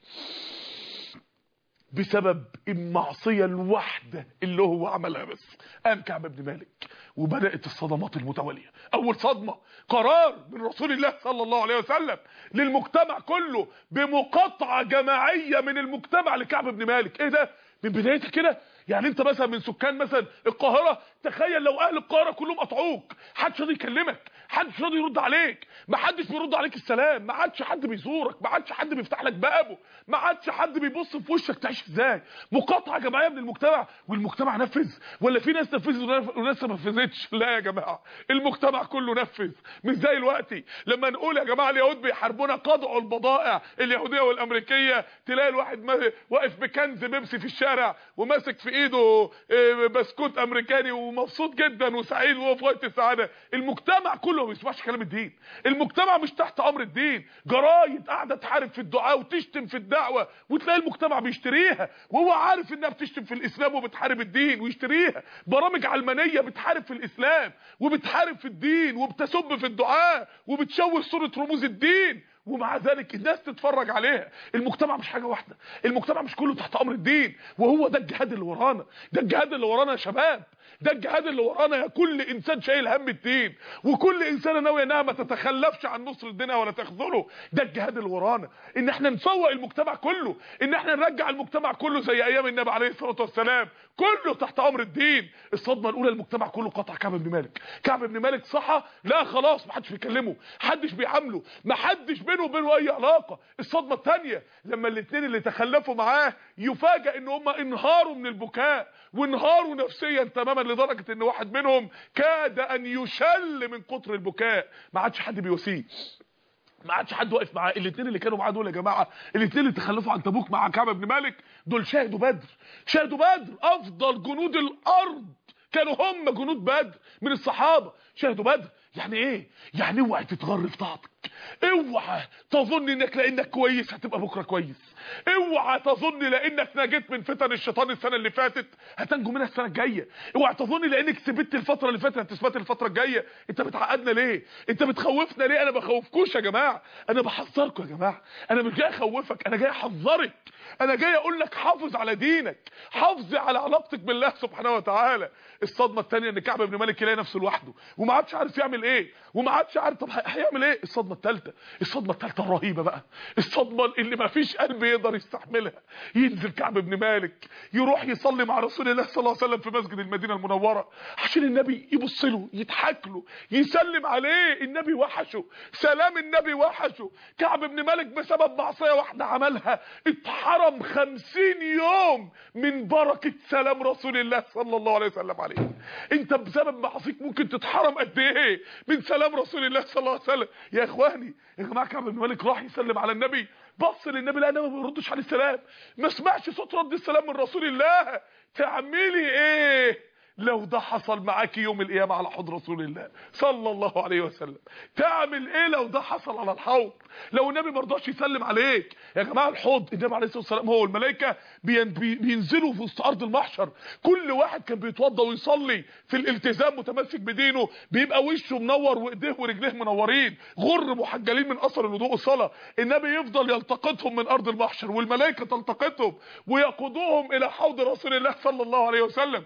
بسبب المعصيه الواحده اللي هو عملها. بس قام كعب بن مالك وبدات الصدمات المتواليه. اول صدمه قرار من رسول الله صلى الله عليه وسلم للمجتمع كله بمقاطعه جماعيه من المجتمع لكعب بن مالك. ايه ده من بدايتها كده؟ يعني انت مثلا من سكان مثلا القاهره، تخيل لو اهل القاهره كلهم قطعوك، محدش راضي يكلمك، محدش راضي يرد عليك، محدش بيرد عليك السلام، ما عادش حد بيزورك، ما عادش حد بيفتح لك بابه، ما عادش حد بيبص في وشك، تعيش ازاي؟ مقاطعه جماعيه من المجتمع. والمجتمع نفذ ولا في ناس نفذت وناس ما نفذتش؟ لا يا جماعه المجتمع كله نفذ. مش زي دلوقتي لما نقول يا جماعه اليهود بيحاربونا قطعوا البضائع اليهوديه والامريكيه، تلاقي الواحد واقف بكنز بيبسي في الشارع وماسك في ايده بسكوت امريكاني ومبسوط جدا وسعيد وهو في غايه السعاده. المجتمع كله ما بيسمعش كلام الدين، المجتمع مش تحت امر الدين. جرايد قاعده تحارب في الدعاء وتشتم في الدعوه وتلاقي المجتمع بيشتريها وهو عارف انها بتشتم في الاسلام وبتحارب الدين ويشتريها. برامج علمانيه بتحارب في الاسلام وبتحارب في الدين وبتسب في الدعاء وبتشوه صوره رموز الدين، ومع ذلك الناس تتفرج عليها. المجتمع مش حاجه واحده، المجتمع مش كله تحت امر الدين. وهو ده الجهاد اللي ورانا، ده الجهاد اللي ورانا يا شباب، ده الجهاد اللي ورانا يا كل انسان شايل هم الدين وكل انسانه ناويه انها ما تتخلفش عن نصر الدين ولا تخذله. ده الجهاد اللي ورانا، ان احنا نفوق المجتمع كله، ان احنا نرجع المجتمع كله زي ايام النبي عليه الصلاه والسلام كله تحت امر الدين. الصدمه الاولى المجتمع كله قطع كعب بن مالك. كعب بن مالك صحى، لا خلاص ما حدش بيكلمه، محدش بيعامله، ما حدش بينه وبينه اي علاقه. الصدمه الثانيه لما الاثنين اللي تخلفوا معاه يفاجئ ان هم انهاروا من البكاء وانهاروا نفسيا تماما لدرجه ان واحد منهم كاد ان يشل من كتر البكاء، ما عادش حد بيواسيه، ما عادش حد واقف معاه. الاثنين اللي كانوا معاه دول يا جماعه، الاثنين اللي تخلفوا عن تبوك مع كعب بن مالك، دول شهدوا بدر. شهدوا بدر، افضل جنود الارض كانوا هم جنود بدر من الصحابه، شهدوا بدر. يعني ايه؟ يعني اوعى تتغر في طاعتك، اوعى تظن انك لانك كويس هتبقى بكره كويس، اوعى تظن لانك نجيت من فتن الشيطان السنه اللي فاتت هتنجو منها السنه الجايه، اوعى تظن لانك ثبت الفتره اللي فاتت هتثبت الفتره الجايه. انت بتعقدنا ليه؟ انت بتخوفنا ليه؟ انا بخوفكوش يا جماعه، انا بحذركم يا جماعه، انا مش جاي اخوفك، انا جاي احذرك، انا جاي اقول لك حافظ على دينك، حافظ على علاقتك بالله سبحانه وتعالى. الصدمه الثانيه ان كعب بن مالك يلاقي نفسه لوحده وما عادش عارف يعمل ايه، وما عادش عارف طب هيعمل ايه. الصدمه الثالثه، الصدمه الثالثه الرهيبه بقى، الصدمه اللي ما فيش قلب يقدر يستحملها. ينزل كعب بن مالك يروح يصلي مع رسول الله صلى الله عليه وسلم في مسجد المدينه المنوره عشان النبي يبص له، يضحك له، يسلم عليه. النبي وحشه، سلام النبي وحشه. كعب بن مالك بسبب معصيه واحده عملها اتحرم خمسين يوم من بركه سلام رسول الله صلى الله عليه وسلم عليه. انت بسبب معصيك ممكن تتحرم قد ايه من سلام رسول الله صلى الله عليه وسلم. يا اخواني يا جماعه، كعب بن مالك راح يسلم على النبي، بص للنبي لقى النبي ما بيردش عليه السلام، ما سمعش صوت رد السلام من رسول الله. تعملي ايه لو ده حصل معاكي يوم القيامه على حوض رسول الله صلى الله عليه وسلم؟ تعمل ايه لو ده حصل على الحوض، لو النبي ما رضاش يسلم عليك؟ يا جماعه الحوض النبي عليه الصلاه والسلام هو والملائكه بينزلوا في وسط ارض المحشر، كل واحد كان بيتوضى ويصلي في الالتزام متمسك بدينه بيبقى وشه منور وايديه ورجليه منورين، غر محجلين من اثر الوضوء والصلاه. النبي يفضل يلتقطهم من ارض المحشر والملائكه تلتقطهم ويقودوهم الى حوض رسول الله صلى الله عليه وسلم.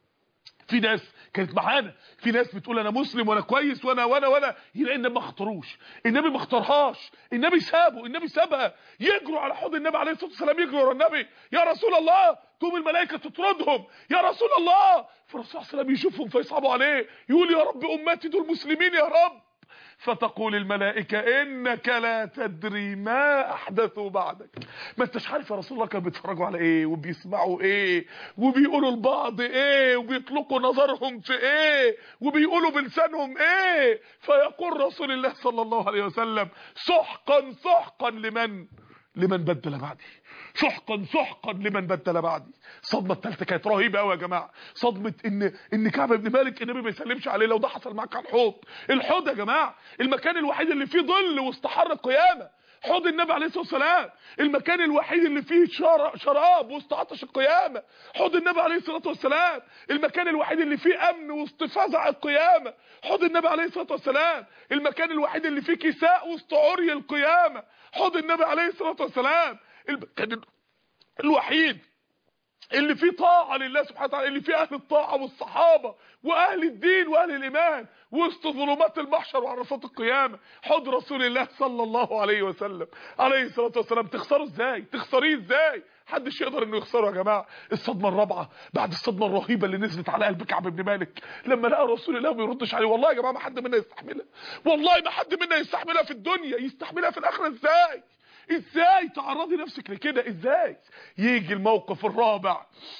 في ناس كانت معانا، في ناس بتقول انا مسلم وانا كويس وانا وانا وانا يلاقي النبي ما اختاروش، النبي ما اختارهاش، النبي سابه، النبي سابها، يجروا على حوض النبي عليه الصلاه والسلام، يجروا ورا النبي، يا رسول الله، تقوم الملائكه تطردهم، يا رسول الله، فالرسول صلى الله عليه وسلم يشوفهم فيصعبوا عليه، يقول يا رب امتي دول مسلمين يا رب. فتقول الملائكة انك لا تدري ما احدثوا بعدك. ما انتش عارف يا رسول الله كانوا بيتفرجوا على ايه وبيسمعوا ايه وبيقولوا لبعض ايه وبيطلقوا نظرهم في ايه وبيقولوا بلسانهم ايه. فيقول رسول الله صلى الله عليه وسلم سحقا سحقا لمن لمن بدل بعدي، سحقا سحقا لمن بدل بعدي. الصدمه الثالثه كانت رهيبه قوي يا جماعه، صدمه ان ان كعب بن مالك النبي ما يسلمش عليه لو ده حصل معاك على الحوض. الحوض يا جماعه المكان الوحيد اللي فيه ظل واستحر القيامه، حوض النبي عليه الصلاه والسلام المكان الوحيد اللي فيه شراب وسط عطش القيامه، حوض النبي عليه الصلاه والسلام المكان الوحيد اللي فيه امن وسط فزع القيامه، حوض النبي عليه الصلاه والسلام المكان الوحيد اللي فيه كساء وسط عري القيامه، حوض النبي عليه الصلاه والسلام المكان الوحيد اللي فيه طاعه لله سبحانه وتعالى، اللي فيه اهل الطاعه والصحابه واهل الدين واهل الايمان وسط ظلمات المحشر وعرصات القيامه، حوض رسول الله صلى الله عليه وسلم عليه الصلاه والسلام. تخسروا ازاي؟ تخسريه ازاي؟ محدش يقدر انه يخسره يا جماعه. الصدمه الرابعه بعد الصدمه الرهيبه اللي نزلت على قلب كعب بن مالك لما لقى رسول الله ما بيردش عليه، والله يا جماعه ما حد منا يستحملها، والله ما حد منا يستحملها في الدنيا، يستحملها في الاخره ازاي؟ ازاي تعرضي نفسك لكده؟ ازاي؟ يجي الموقف الرابع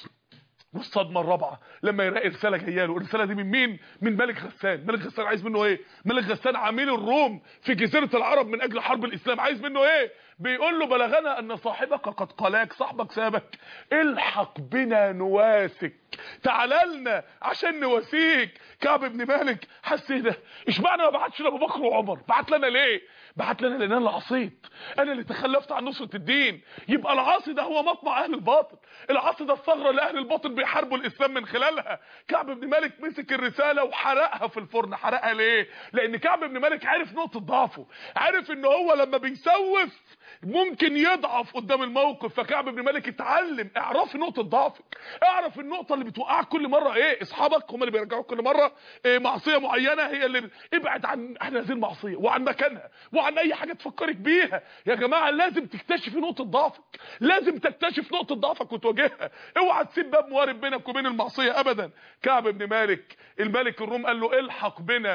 والصدمه الرابعه لما يلاقي رساله جايه له. الرساله دي من مين؟ من ملك غسان. ملك غسان عايز منه ايه؟ ملك غسان عميل الروم في جزيره العرب من اجل حرب الاسلام، عايز منه ايه؟ بيقول له بلغنا ان صاحبك قد قلاك، صاحبك سابك، الحق بنا نواسك، تعال لنا عشان نواسيك. كعب بن مالك حس ايه ده؟ اشمعنى ما بعتش لابو بكر وعمر؟ بعت لنا ليه؟ بعت لنا لان انا اللي عصيت، انا اللي تخلفت عن نصره الدين. يبقى العاصي ده هو مطمع اهل الباطل، العاصي ده الثغره اللي اهل الباطل بيحاربوا الاسلام من خلالها. كعب بن مالك مسك الرساله وحرقها في الفرن. حرقها ليه؟ لان كعب بن مالك عارف نقطه ضعفه، عارف ان هو لما بيسوف ممكن يضعف قدام الموقف. فكعب بن مالك اتعلم، اعرف نقطه ضعفك، اعرف النقطه اللي بتوقعك كل مره ايه. اصحابك هم اللي بيرجعوك كل مره إيه؟ معصيه معينه هي اللي ابعد عن هذه المعصيه وعن مكانها وعن اي حاجه تفكرك بيها. يا جماعه لازم تكتشفي نقطه ضعفك، لازم تكتشف نقطه ضعفك وتواجهها، اوعى تسيب باب موارب بينك وبين المعصيه ابدا. كعب بن مالك الملك الروم قال له الحق بنا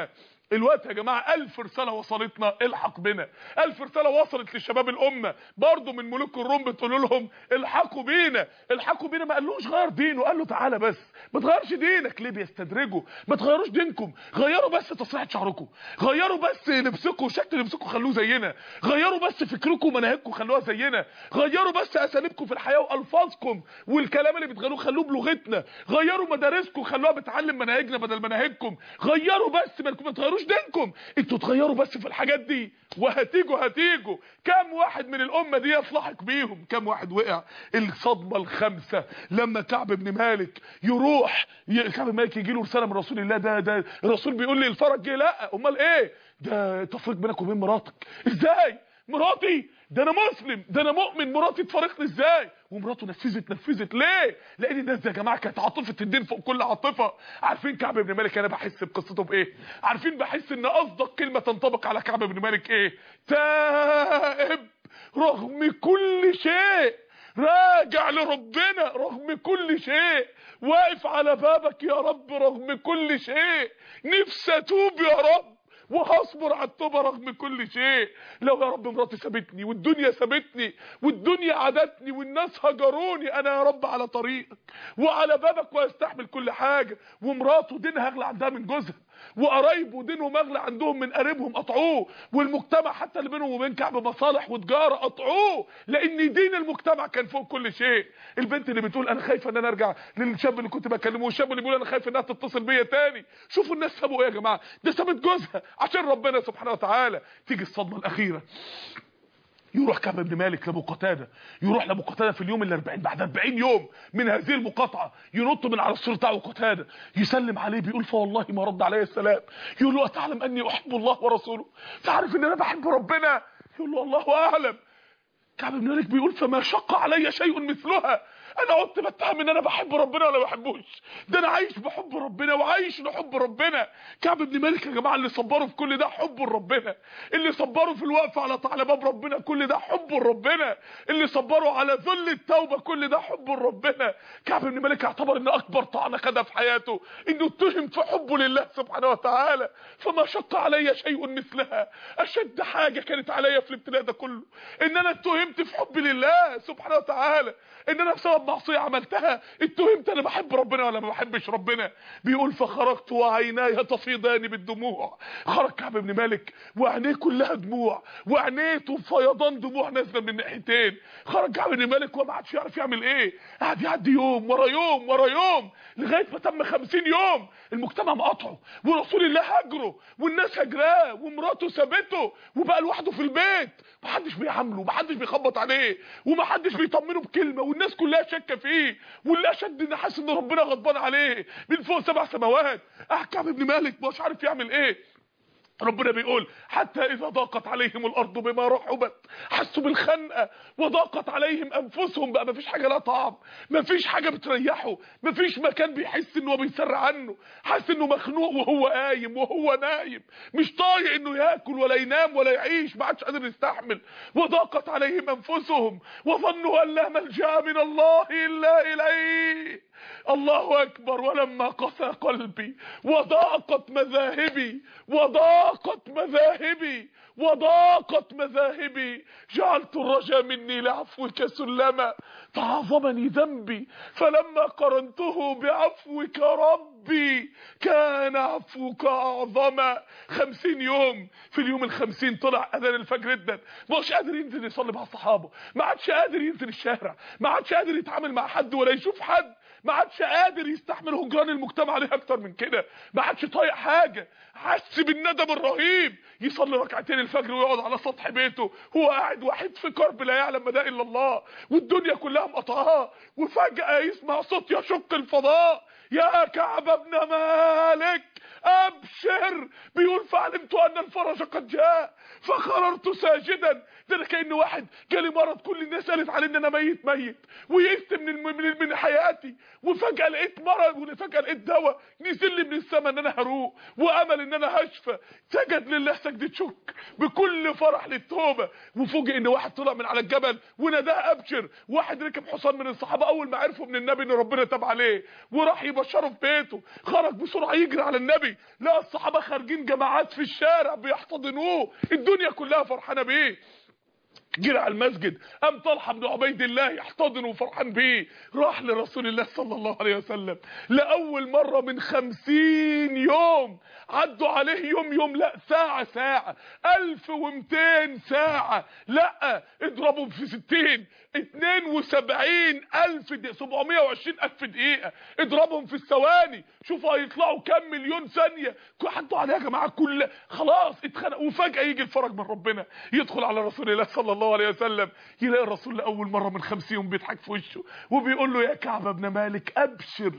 الوقت يا جماعه ألف رساله وصلتنا، الحق بنا. ألف رساله وصلت للشباب الامه برضه من ملوك الروم بتقول لهم الحقوا بينا، الحقوا بينا. ما قالوش غير دينه، قال له تعالى بس ما تغيرش دينك. ليه بيستدرجوا؟ ما تغيروش دينكم، غيروا بس تسريحه شعركم، غيروا بس لبسكم وشكل لبسكم خلوه زينا، غيروا بس فكركم ومناهجكم خلوها زينا، غيروا بس اساليبكم في الحياه والفاظكم والكلام اللي بتغيروه خلوه بلغتنا، غيروا مدارسكم خلوها بتعلم مناهجنا بدل مناهجكم، غيروا بس ما تغيروش دينكم، انتوا تغيروا بس في الحاجات دي وهتيجوا هتيجوا. كم واحد من الامه دي يصلحك بيهم؟ كم واحد وقع الصدمه الخامسه لما كعب بن مالك يروح كعب بن مالك يجي له رساله من رسول الله. ده ده الرسول بيقول لي الفرج جه. لا امال ايه ده؟ تفرق بينك وبين مراتك ازاي؟ مراتي ده انا مسلم، ده انا مؤمن، مراتي تفارقني ازاي؟ ومراته نفذت نفذت ليه؟ لان الناس يا جماعه كانت عاطفه الدين فوق كل عاطفه. عارفين كعب بن مالك انا بحس بقصته بايه؟ عارفين بحس ان اصدق كلمه تنطبق على كعب بن مالك ايه؟ تائب رغم كل شيء، راجع لربنا رغم كل شيء، واقف على بابك يا رب رغم كل شيء، نفسي اتوب يا رب وهصبر على التوبه رغم كل شيء. لو يا رب مراتي سابتني والدنيا سابتني والدنيا عادتني والناس هجروني، انا يا رب على طريقك وعلى بابك وهستحمل كل حاجه. ومراته دينها اغلى عندها من جوزها، وقرايبه دينهم اغلى عندهم من قريبهم قطعوه، والمجتمع حتى اللي بينهم وبين كعب مصالح وتجاره قطعوه، لان دين المجتمع كان فوق كل شيء. البنت اللي بتقول انا خايفه ان انا ارجع للشاب اللي كنت بكلمه، والشاب اللي بيقول انا خايف انها تتصل بيا تاني. شوفوا الناس سابوا ايه يا جماعه؟ ده سابت جوزها عشان ربنا سبحانه وتعالى. تيجي الصدمه الاخيره، يروح كعب بن مالك لابو قتاده، يروح لابو قتاده في اليوم الأربعين بعد أربعين يوم من هذه المقاطعه، ينط من على السور بتاع ابو قتاده يسلم عليه، بيقول فوالله ما رد عليه السلام. يقول له اتعلم اني احب الله ورسوله؟ تعرف ان انا بحب ربنا؟ يقول له الله اعلم. كعب بن مالك بيقول فما شق علي شيء مثلها. انا قلت بتهم ان انا بحب ربنا ولا ما بحبوش؟ ده انا عايش بحب ربنا وعايش لحب ربنا. كعب بن مالك يا جماعه اللي صبروا في كل ده حب لربنا، اللي صبروا في الوقف على على باب ربنا كل ده حب لربنا، اللي صبروا على ذل التوبه كل ده حب لربنا. كعب بن مالك اعتبر ان اكبر طعنه خدها في حياته انه اتهم في حبه لله سبحانه وتعالى. فما شق علي شيء مثلها. اشد حاجه كانت عليا في الابتلاء ده كله ان انا اتهمت في حبي لله سبحانه وتعالى، ان انا بسبب معصيه عملتها اتهمت انا بحب ربنا ولا ما بحبش ربنا. بيقول فخرجت وعيناي تفيضان بالدموع. خرج كعب بن مالك وعينيه كلها دموع، وعينيته فيضان دموع نازله من ناحيتين. خرج كعب بن مالك وما عادش يعرف يعمل ايه، قعد يعدي يوم ورا يوم ورا يوم لغايه ما تم خمسين يوم. المجتمع مقاطعه ورسول الله هجره والناس هجراه ومراته سابته وبقى لوحده في البيت، محدش بيعامله، محدش بيخبط عليه، ومحدش بيطمنه بكلمه، والناس كلها شاكه فيه، واللي اشد ان حاسس ان ربنا غضبان عليه من فوق سبع سماوات. كعب بن مالك مش عارف يعمل ايه. ربنا بيقول حتى اذا ضاقت عليهم الارض بما رحبت حسوا بالخنقه وضاقت عليهم انفسهم. بقى مفيش حاجه لها طعم، مفيش حاجه بتريحه، مفيش مكان بيحس انه بيسر عنه، حاسس انه مخنوق وهو قايم وهو نايم، مش طايق انه ياكل ولا ينام ولا يعيش، ما عادش قادر يستحمل. وضاقت عليهم انفسهم وظنوا ان لا ملجا من الله الا اليه. الله اكبر. ولما قسى قلبي وضاقت مذاهبي وضاقت مذاهبي وضاقت مذاهبي جعلت الرجاء مني لعفوك سلما تعظمني ذنبي فلما قرنته بعفوك ربي كان عفوك اعظما. خمسين يوم، في اليوم الخمسين طلع اذان الفجر جدا، مش قادر ينزل يصلي مع الصحابه، ما عادش قادر ينزل الشارع، ما عادش قادر يتعامل مع حد ولا يشوف حد، ما عادش قادر يستحمل هجران المجتمع عليه اكتر من كده، ما عادش طايق حاجه، حس بالندم الرهيب. يصلي ركعتين الفجر ويقعد على سطح بيته، هو قاعد وحيد في كرب لا يعلم مدى الا الله، والدنيا كلها مقطعاه، وفجاه يسمع صوت يشق الفضاء: يا كعب بن مالك ابشر. بيقول فعلمت ان الفرج قد جاء فخررت ساجدا. ده انا كأن واحد جالي مرض كل الناس قالت عليه ان انا ميت ميت ويئست من من من حياتي، وفجاه لقيت مرض وفجاه لقيت دواء نزل لي من السماء ان انا هروق، وامل ان ان انا هشفى، سجد لله سجدة شكر بكل فرح للتوبه. وفوجئ ان واحد طلع من على الجبل وناداه ابشر. واحد ركب حصان من الصحابه اول ما عرفوا من النبي ان ربنا تاب عليه وراح يبشره في بيته، خرج بسرعه يجري على النبي، لقى الصحابه خارجين جماعات في الشارع بيحتضنوه، الدنيا كلها فرحانه بيه. جرى على المسجد، قام طلحه بن عبيد الله يحتضنه وفرحان بيه، راح لرسول الله صلى الله عليه وسلم لاول مره من خمسين يوم، عدوا عليه يوم يوم لا ساعه ساعه، الف ومتين ساعه، لا اضربهم في ستين، اتنين وسبعين الف دقيقه، سبعمية وعشرين الف دقيقه، اضربهم في الثواني، شوفوا هيطلعوا كام مليون ثانيه، عدوا عليه يا جماعه كل خلاص اتخنقوا. وفجاه يجي الفرج من ربنا، يدخل على رسول الله صلى الله عليه وسلم، يلاقي الرسول لاول مره من خمسين يوم بيضحك في وشه وبيقول له يا كعب بن مالك ابشر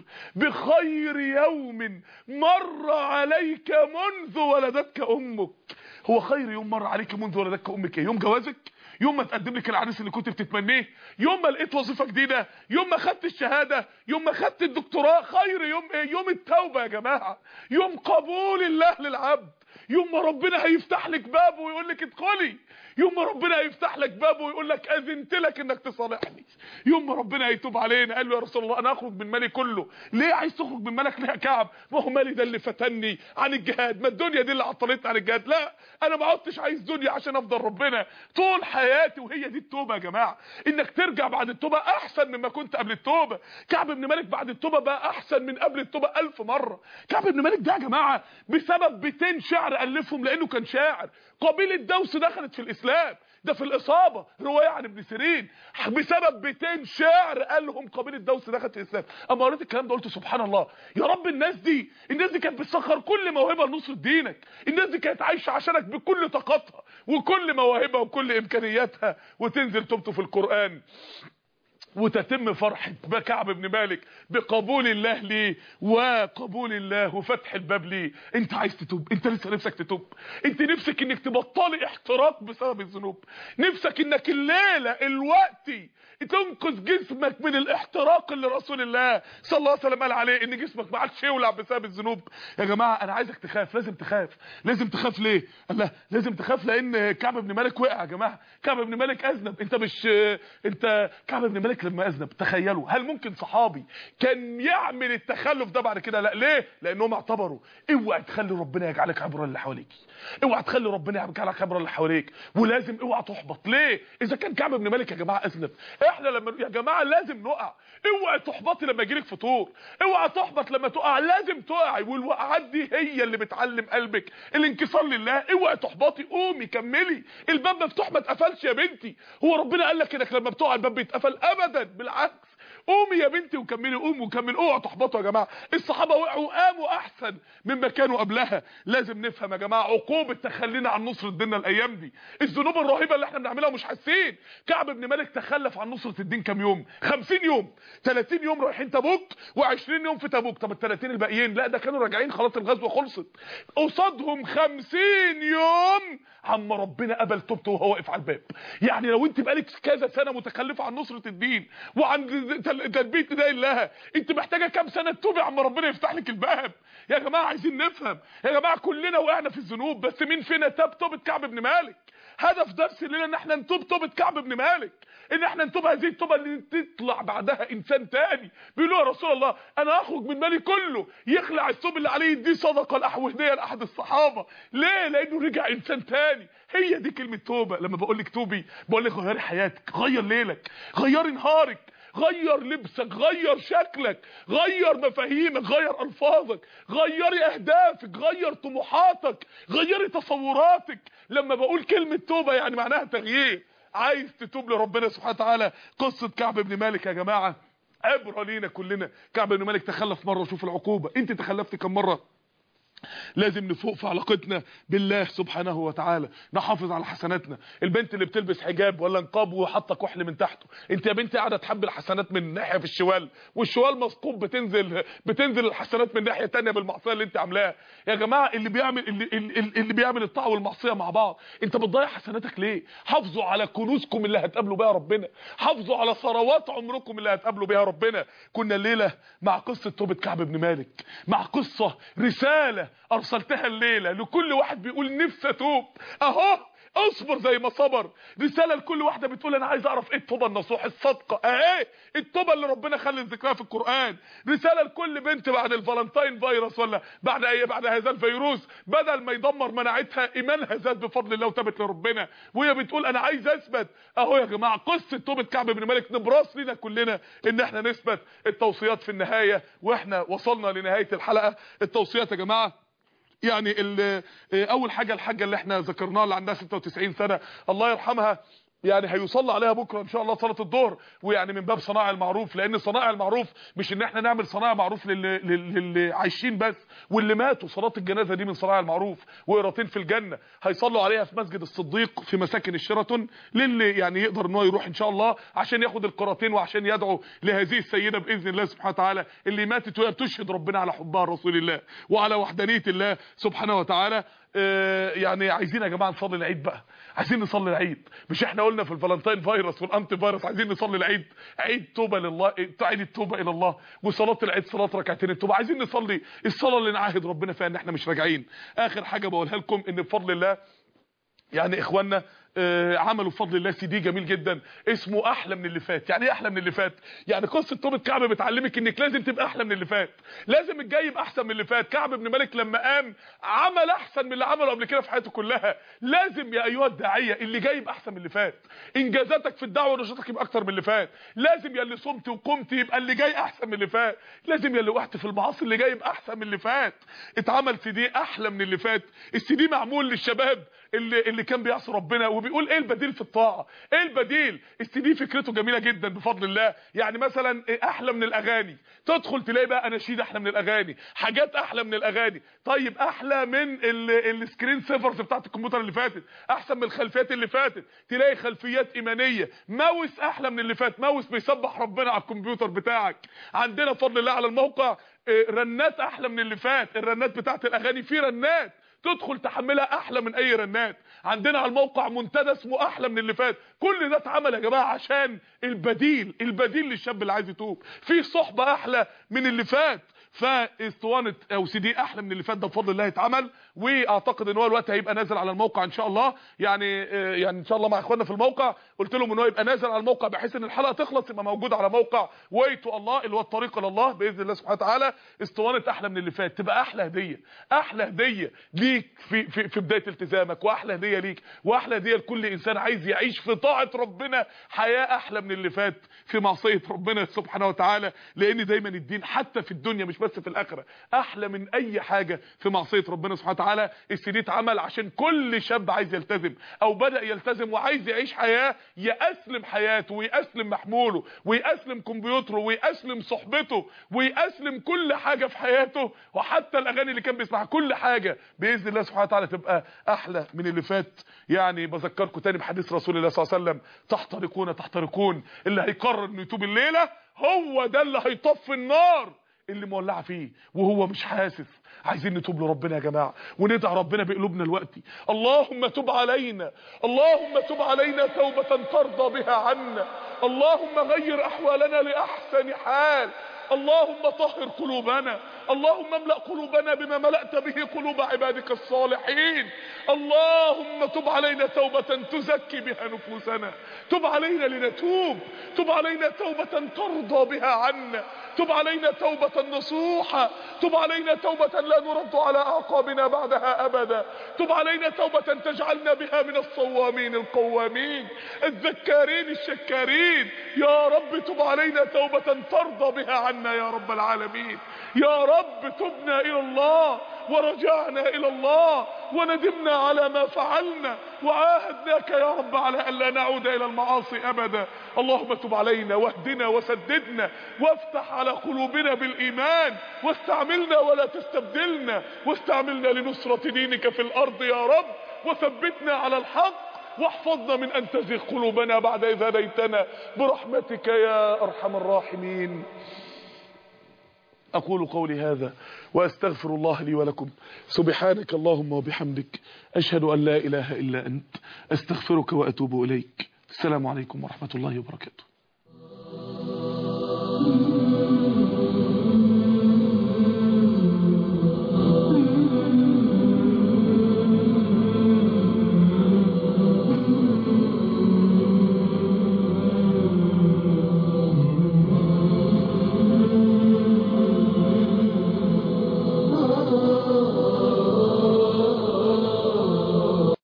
بخير يوم مر عليك منذ ولدتك امك. هو خير يوم مر عليك منذ ولدتك امك ايه؟ يوم جوازك؟ يوم ما تقدم لك العريس اللي كنت بتتمنيه؟ يوم ما لقيت وظيفه جديده؟ يوم ما خدت الشهاده؟ يوم ما خدت الدكتوراه؟ خير يوم ايه؟ يوم التوبه يا جماعه، يوم قبول الله للعبد، يوم ما ربنا هيفتح لك بابه ويقول لك ادخلي، يوم ما ربنا هيفتح لك بابه ويقول لك اذنت لك انك تصالحني، يوم ما ربنا هيتوب علينا. قال له يا رسول الله انا اخرج من مالي كله. ليه عايز تخرج من مالك ليه يا كعب؟ ما هو مالي ده اللي فتني عن الجهاد، ما الدنيا دي اللي عطلتني عن الجهاد. لا انا ما عدتش عايز دنيا عشان افضل ربنا طول حياتي. وهي دي التوبه يا جماعه، انك ترجع بعد التوبه احسن مما كنت قبل التوبه. كعب بن مالك بعد التوبه بقى احسن من قبل التوبه الف مره. كعب بن مالك ده يا جماعه بسبب بيتين شعر الفهم لانه كان شاعر. قبيله دوس دخلت في الاسلام، ده في الاصابه روايه عن ابن سيرين، بسبب بيتين شعر قالهم قبيله دوس دخلت في الاسلام. اما قريت الكلام ده قلت سبحان الله يا رب، الناس دي الناس دي كانت بتسخر كل موهبه لنصر دينك، الناس دي كانت عايشه عشانك بكل طاقتها وكل مواهبها وكل امكانياتها. وتنزل توبته في القران وتتم فرحة كعب بن مالك بقبول الله ليه وقبول الله وفتح الباب ليه. انت عايز تتوب؟ انت لسه نفسك تتوب؟ انت نفسك انك تبطلي احتراق بسبب الذنوب؟ نفسك انك الليلة الوقتي تنقذ جسمك من الاحتراق اللي رسول الله صلى الله عليه وسلم قال عليه ان جسمك ما عادش يولع بسبب الذنوب؟ يا جماعه انا عايزك تخاف، لازم تخاف. لازم تخاف ليه؟ الله لازم تخاف لان كعب بن مالك وقع يا جماعه. كعب بن مالك اذنب. انت مش انت كعب بن مالك لما اذنب تخيلوا هل ممكن صحابي كان يعمل التخلف ده بعد كده؟ لا. ليه؟ لانهم اعتبروا اوعى تخلي ربنا يجعلك عبره اللي حواليك، اوعى تخلي ربنا يجعلك عبره اللي حواليك، ولازم اوعى تحبط. ليه؟ اذا كان كعب بن مالك يا جماعه اذنب، احنا لما يا جماعه لازم نقع. اوعى تحبطي لما يجيلك فطور، اوعى تحبط لما تقع، لازم تقعي. والوقعات دي هي اللي بتعلم قلبك الانكسار لله. اوعى تحبطي، قومي كملي، الباب مفتوح ما اتقفلش يا بنتي. هو ربنا قال لك انك لما بتقع الباب بيتقفل؟ ابدا، بالعكس. قومي يا بنتي وكملي، قومي وكمل. اوعوا تحبطوا يا جماعه. الصحابه وقعوا قاموا احسن مما كانوا قبلها. لازم نفهم يا جماعه عقوبه تخلينا عن نصره ديننا الايام دي، الذنوب الرهيبه اللي احنا بنعملها ومش حاسين. كعب بن مالك تخلف عن نصره الدين كام يوم؟ خمسين يوم. تلاتين يوم رايحين تبوك وعشرين يوم في تبوك. طب ال تلاتين الباقيين؟ لا ده كانوا راجعين خلاص، الغزوه خلصت. قصادهم خمسين يوم عم ربنا قبل توبته وهو واقف على الباب. يعني لو انت بقالك كذا سنه متخلفه عن نصره الدين وعن تلبيه نداء الله، انت محتاجه كام سنه تتوبي عم ربنا يفتح لك الباب؟ يا جماعه عايزين نفهم يا جماعه، كلنا وقعنا في الذنوب، بس مين فينا تاب توبه كعب بن مالك؟ هدف درس الليله ان احنا نتوب توبه كعب بن مالك، ان احنا نتوب هذه التوبه اللي تطلع بعدها انسان تاني. بيقولوا يا رسول الله انا اخرج من مالي كله، يخلع الثوب اللي عليه دي صدقه الاحوهديه لاحد الصحابه. ليه؟ لانه رجع انسان تاني. هي دي كلمه توبه. لما بقول لك توبي بقول لك غيري حياتك، غير ليلك، غيري نهارك، غير لبسك، غير شكلك، غير مفاهيمك، غير الفاظك، غيري اهدافك، غير طموحاتك، غيري تصوراتك. لما بقول كلمه توبه يعني معناها تغيير. عايز تتوب لربنا سبحانه وتعالى. قصه كعب بن مالك يا جماعه عبره لينا كلنا. كعب بن مالك تخلف مره وشوف العقوبه. انت تخلفت كم مره؟ لازم نفوق في علاقتنا بالله سبحانه وتعالى، نحافظ على حسناتنا. البنت اللي بتلبس حجاب ولا نقاب وحاطه كحل من تحته، انت يا بنتي قاعده تحب الحسنات من ناحيه في الشوال، والشوال مثقوب بتنزل بتنزل الحسنات من ناحيه ثانيه بالمعصيه اللي انت عاملاها. يا جماعه اللي بيعمل اللي, اللي, اللي بيعمل الطاعه والمعصيه مع بعض، انت بتضيع حسناتك ليه؟ حافظوا على كنوزكم اللي هتقابلوا بيها ربنا، حافظوا على ثروات عمركم اللي هتقابلوا بيها ربنا. كنا الليله مع قصه توبه كعب بن مالك، مع قصه رساله ارسلتها الليله لكل واحد بيقول نفسي اتوب اهو، اصبر زي ما صبر. رساله لكل واحده بتقول انا عايز اعرف ايه التوبه النصوح الصادقه، اهي التوبه اللي ربنا خلى ذكرها في القران. رساله لكل بنت بعد الفالنتاين فيروس ولا بعد ايه بعد هذا الفيروس بدل ما يدمر مناعتها ايمانها زاد بفضل الله وتابت لربنا، وهي بتقول انا عايز اثبت. اهو يا جماعه قصه توبه كعب بن مالك نبراس لينا كلنا ان احنا نثبت. التوصيات في النهايه واحنا وصلنا لنهايه الحلقه. التوصيات يا جماعه يعني اول حاجه الحاجه اللي احنا ذكرناها اللي عندها ستة وتسعين سنه الله يرحمها، يعني هيصلى عليها بكره ان شاء الله صلاه الظهر، ويعني من باب صناعه المعروف، لان صناعه المعروف مش ان احنا نعمل صناعه معروف للي, للي عايشين بس واللي ماتوا. صلاه الجنازه دي من صناعه المعروف، وقراطين في الجنه. هيصلوا عليها في مسجد الصديق في مساكن الشيراتون للي يعني يقدر ان هو يروح ان شاء الله عشان ياخد القراطين وعشان يدعو لهذه السيده باذن الله سبحانه وتعالى اللي ماتت وهي بتشهد ربنا على حبها رسول الله وعلى وحدانيه الله سبحانه وتعالى. آه يعني عايزين يا جماعه نصلي العيد بقى، عايزين نصلي العيد. مش احنا قلنا في الفالنتين فيروس والانتي فيروس عايزين نصلي العيد، عيد توبه لله، عيد التوبه الى الله، وصلاه العيد صلاه ركعتين التوبه. عايزين نصلي الصلاه اللي نعاهد ربنا فيها ان احنا مش راجعين. اخر حاجه بقولها لكم ان بفضل الله يعني اخواننا آه عملوا بفضل الله سي دي جميل جدا اسمه احلى من اللي فات. يعني ايه احلى من اللي فات؟ يعني قصه توبه كعب بتعلمك انك لازم تبقى احلى من اللي فات، لازم الجاي يبقى احسن من اللي فات. كعب بن مالك لما قام عمل احسن من اللي عمله قبل كده في حياته كلها. لازم يا ايها الداعيه اللي جاي يبقى احسن من اللي فات، انجازاتك في الدعوه ونشاطك يبقى اكتر من اللي فات. لازم يا اللي صمت وقمت يبقى اللي جاي احسن من اللي فات. لازم يا اللي وقعت في المعاصي اللي جاي يبقى احسن من اللي فات. اتعمل سي دي احلى من اللي فات. السي دي معمول للشباب اللي اللي كان بيعصي ربنا وبيقول ايه البديل في الطاعه، ايه البديل. السي دي فكرته جميله جدا بفضل الله. يعني مثلا احلى من الاغاني، تدخل تلاقي بقى اناشيد احلى من الاغاني، حاجات احلى من الاغاني. طيب احلى من السكرين سيفرز بتاعت الكمبيوتر اللي فاتت، احسن من الخلفيات اللي فاتت. تلاقي خلفيات ايمانيه. ماوس احلى من اللي فات، ماوس بيسبح ربنا على الكمبيوتر بتاعك. عندنا بفضل الله على الموقع رنات احلى من اللي فات. الرنات بتاعت الاغاني في رنات تدخل تحملها احلى من اي رنات. عندنا على الموقع منتدى اسمه احلى من اللي فات. كل ده اتعمل يا جماعه عشان البديل، البديل للشاب اللي عايز يتوب. في صحبه احلى من اللي فات. فاسطوانه او سي دي احلى من اللي فات ده بفضل الله اتعمل، واعتقد ان هو الوقت هيبقى نازل على الموقع ان شاء الله. يعني يعني ان شاء الله مع اخواننا في الموقع قلت لهم ان هو يبقى نازل على الموقع بحيث ان الحلقه تخلص يبقى موجود على موقع ويتو الله اللي هو الطريق الى الله باذن الله سبحانه وتعالى. اسطوانه احلى من اللي فات تبقى احلى هديه، احلى هديه ليك في في, في بدايه التزامك، واحلى هديه ليك، واحلى هديه لكل انسان عايز يعيش في طاعه ربنا حياه احلى من اللي فات في معصيه ربنا سبحانه وتعالى. لان دايما الدين حتى في الدنيا مش بس في الاخره احلى من اي حاجه في معصيه ربنا سبحانه وتعالى. السي دي اتعمل عشان كل شاب عايز يلتزم او بدا يلتزم وعايز يعيش حياه يأسلم حياته ويأسلم محموله ويأسلم كمبيوتره ويأسلم صحبته ويأسلم كل حاجه في حياته، وحتى الاغاني اللي كان بيسمعها، كل حاجه باذن الله سبحانه وتعالى تبقى احلى من اللي فات. يعني بذكركم تاني بحديث رسول الله صلى الله عليه وسلم تحترقون تحترقون. اللي هيقرر انه يتوب الليله هو ده اللي هيطفي النار اللي مولعه فيه وهو مش حاسس. عايزين نتوب لربنا يا جماعه وندعي ربنا بقلوبنا دلوقتي. اللهم تب علينا، اللهم تب علينا توبه ترضى بها عنا، اللهم غير احوالنا لاحسن حال، اللهم طهر قلوبنا، اللهم املأ قلوبنا بما ملأت به قلوب عبادك الصالحين. اللهم تب علينا توبة تزكي بها نفوسنا، تب علينا لنتوب، تب علينا توبة ترضى بها عنا، تب علينا توبة نصوحة، تب علينا توبة لا نرد على أعقابنا بعدها أبدا، تب علينا توبة تجعلنا بها من الصوامين القوامين الذكارين الشكارين. يا رب تب علينا توبة ترضى بها عنا يا رب العالمين. يا رب تبنا إلى الله ورجعنا إلى الله وندمنا على ما فعلنا وعاهدناك يا رب على ألا نعود إلى المعاصي أبدا. اللهم تب علينا واهدنا وسددنا وافتح على قلوبنا بالإيمان واستعملنا ولا تستبدلنا، واستعملنا لنصرة دينك في الأرض يا رب، وثبتنا على الحق واحفظنا من أن تزغ قلوبنا بعد إذ هديتنا برحمتك يا أرحم الراحمين. أقول قولي هذا وأستغفر الله لي ولكم. سبحانك اللهم وبحمدك أشهد أن لا إله إلا أنت أستغفرك وأتوب إليك. السلام عليكم ورحمة الله وبركاته.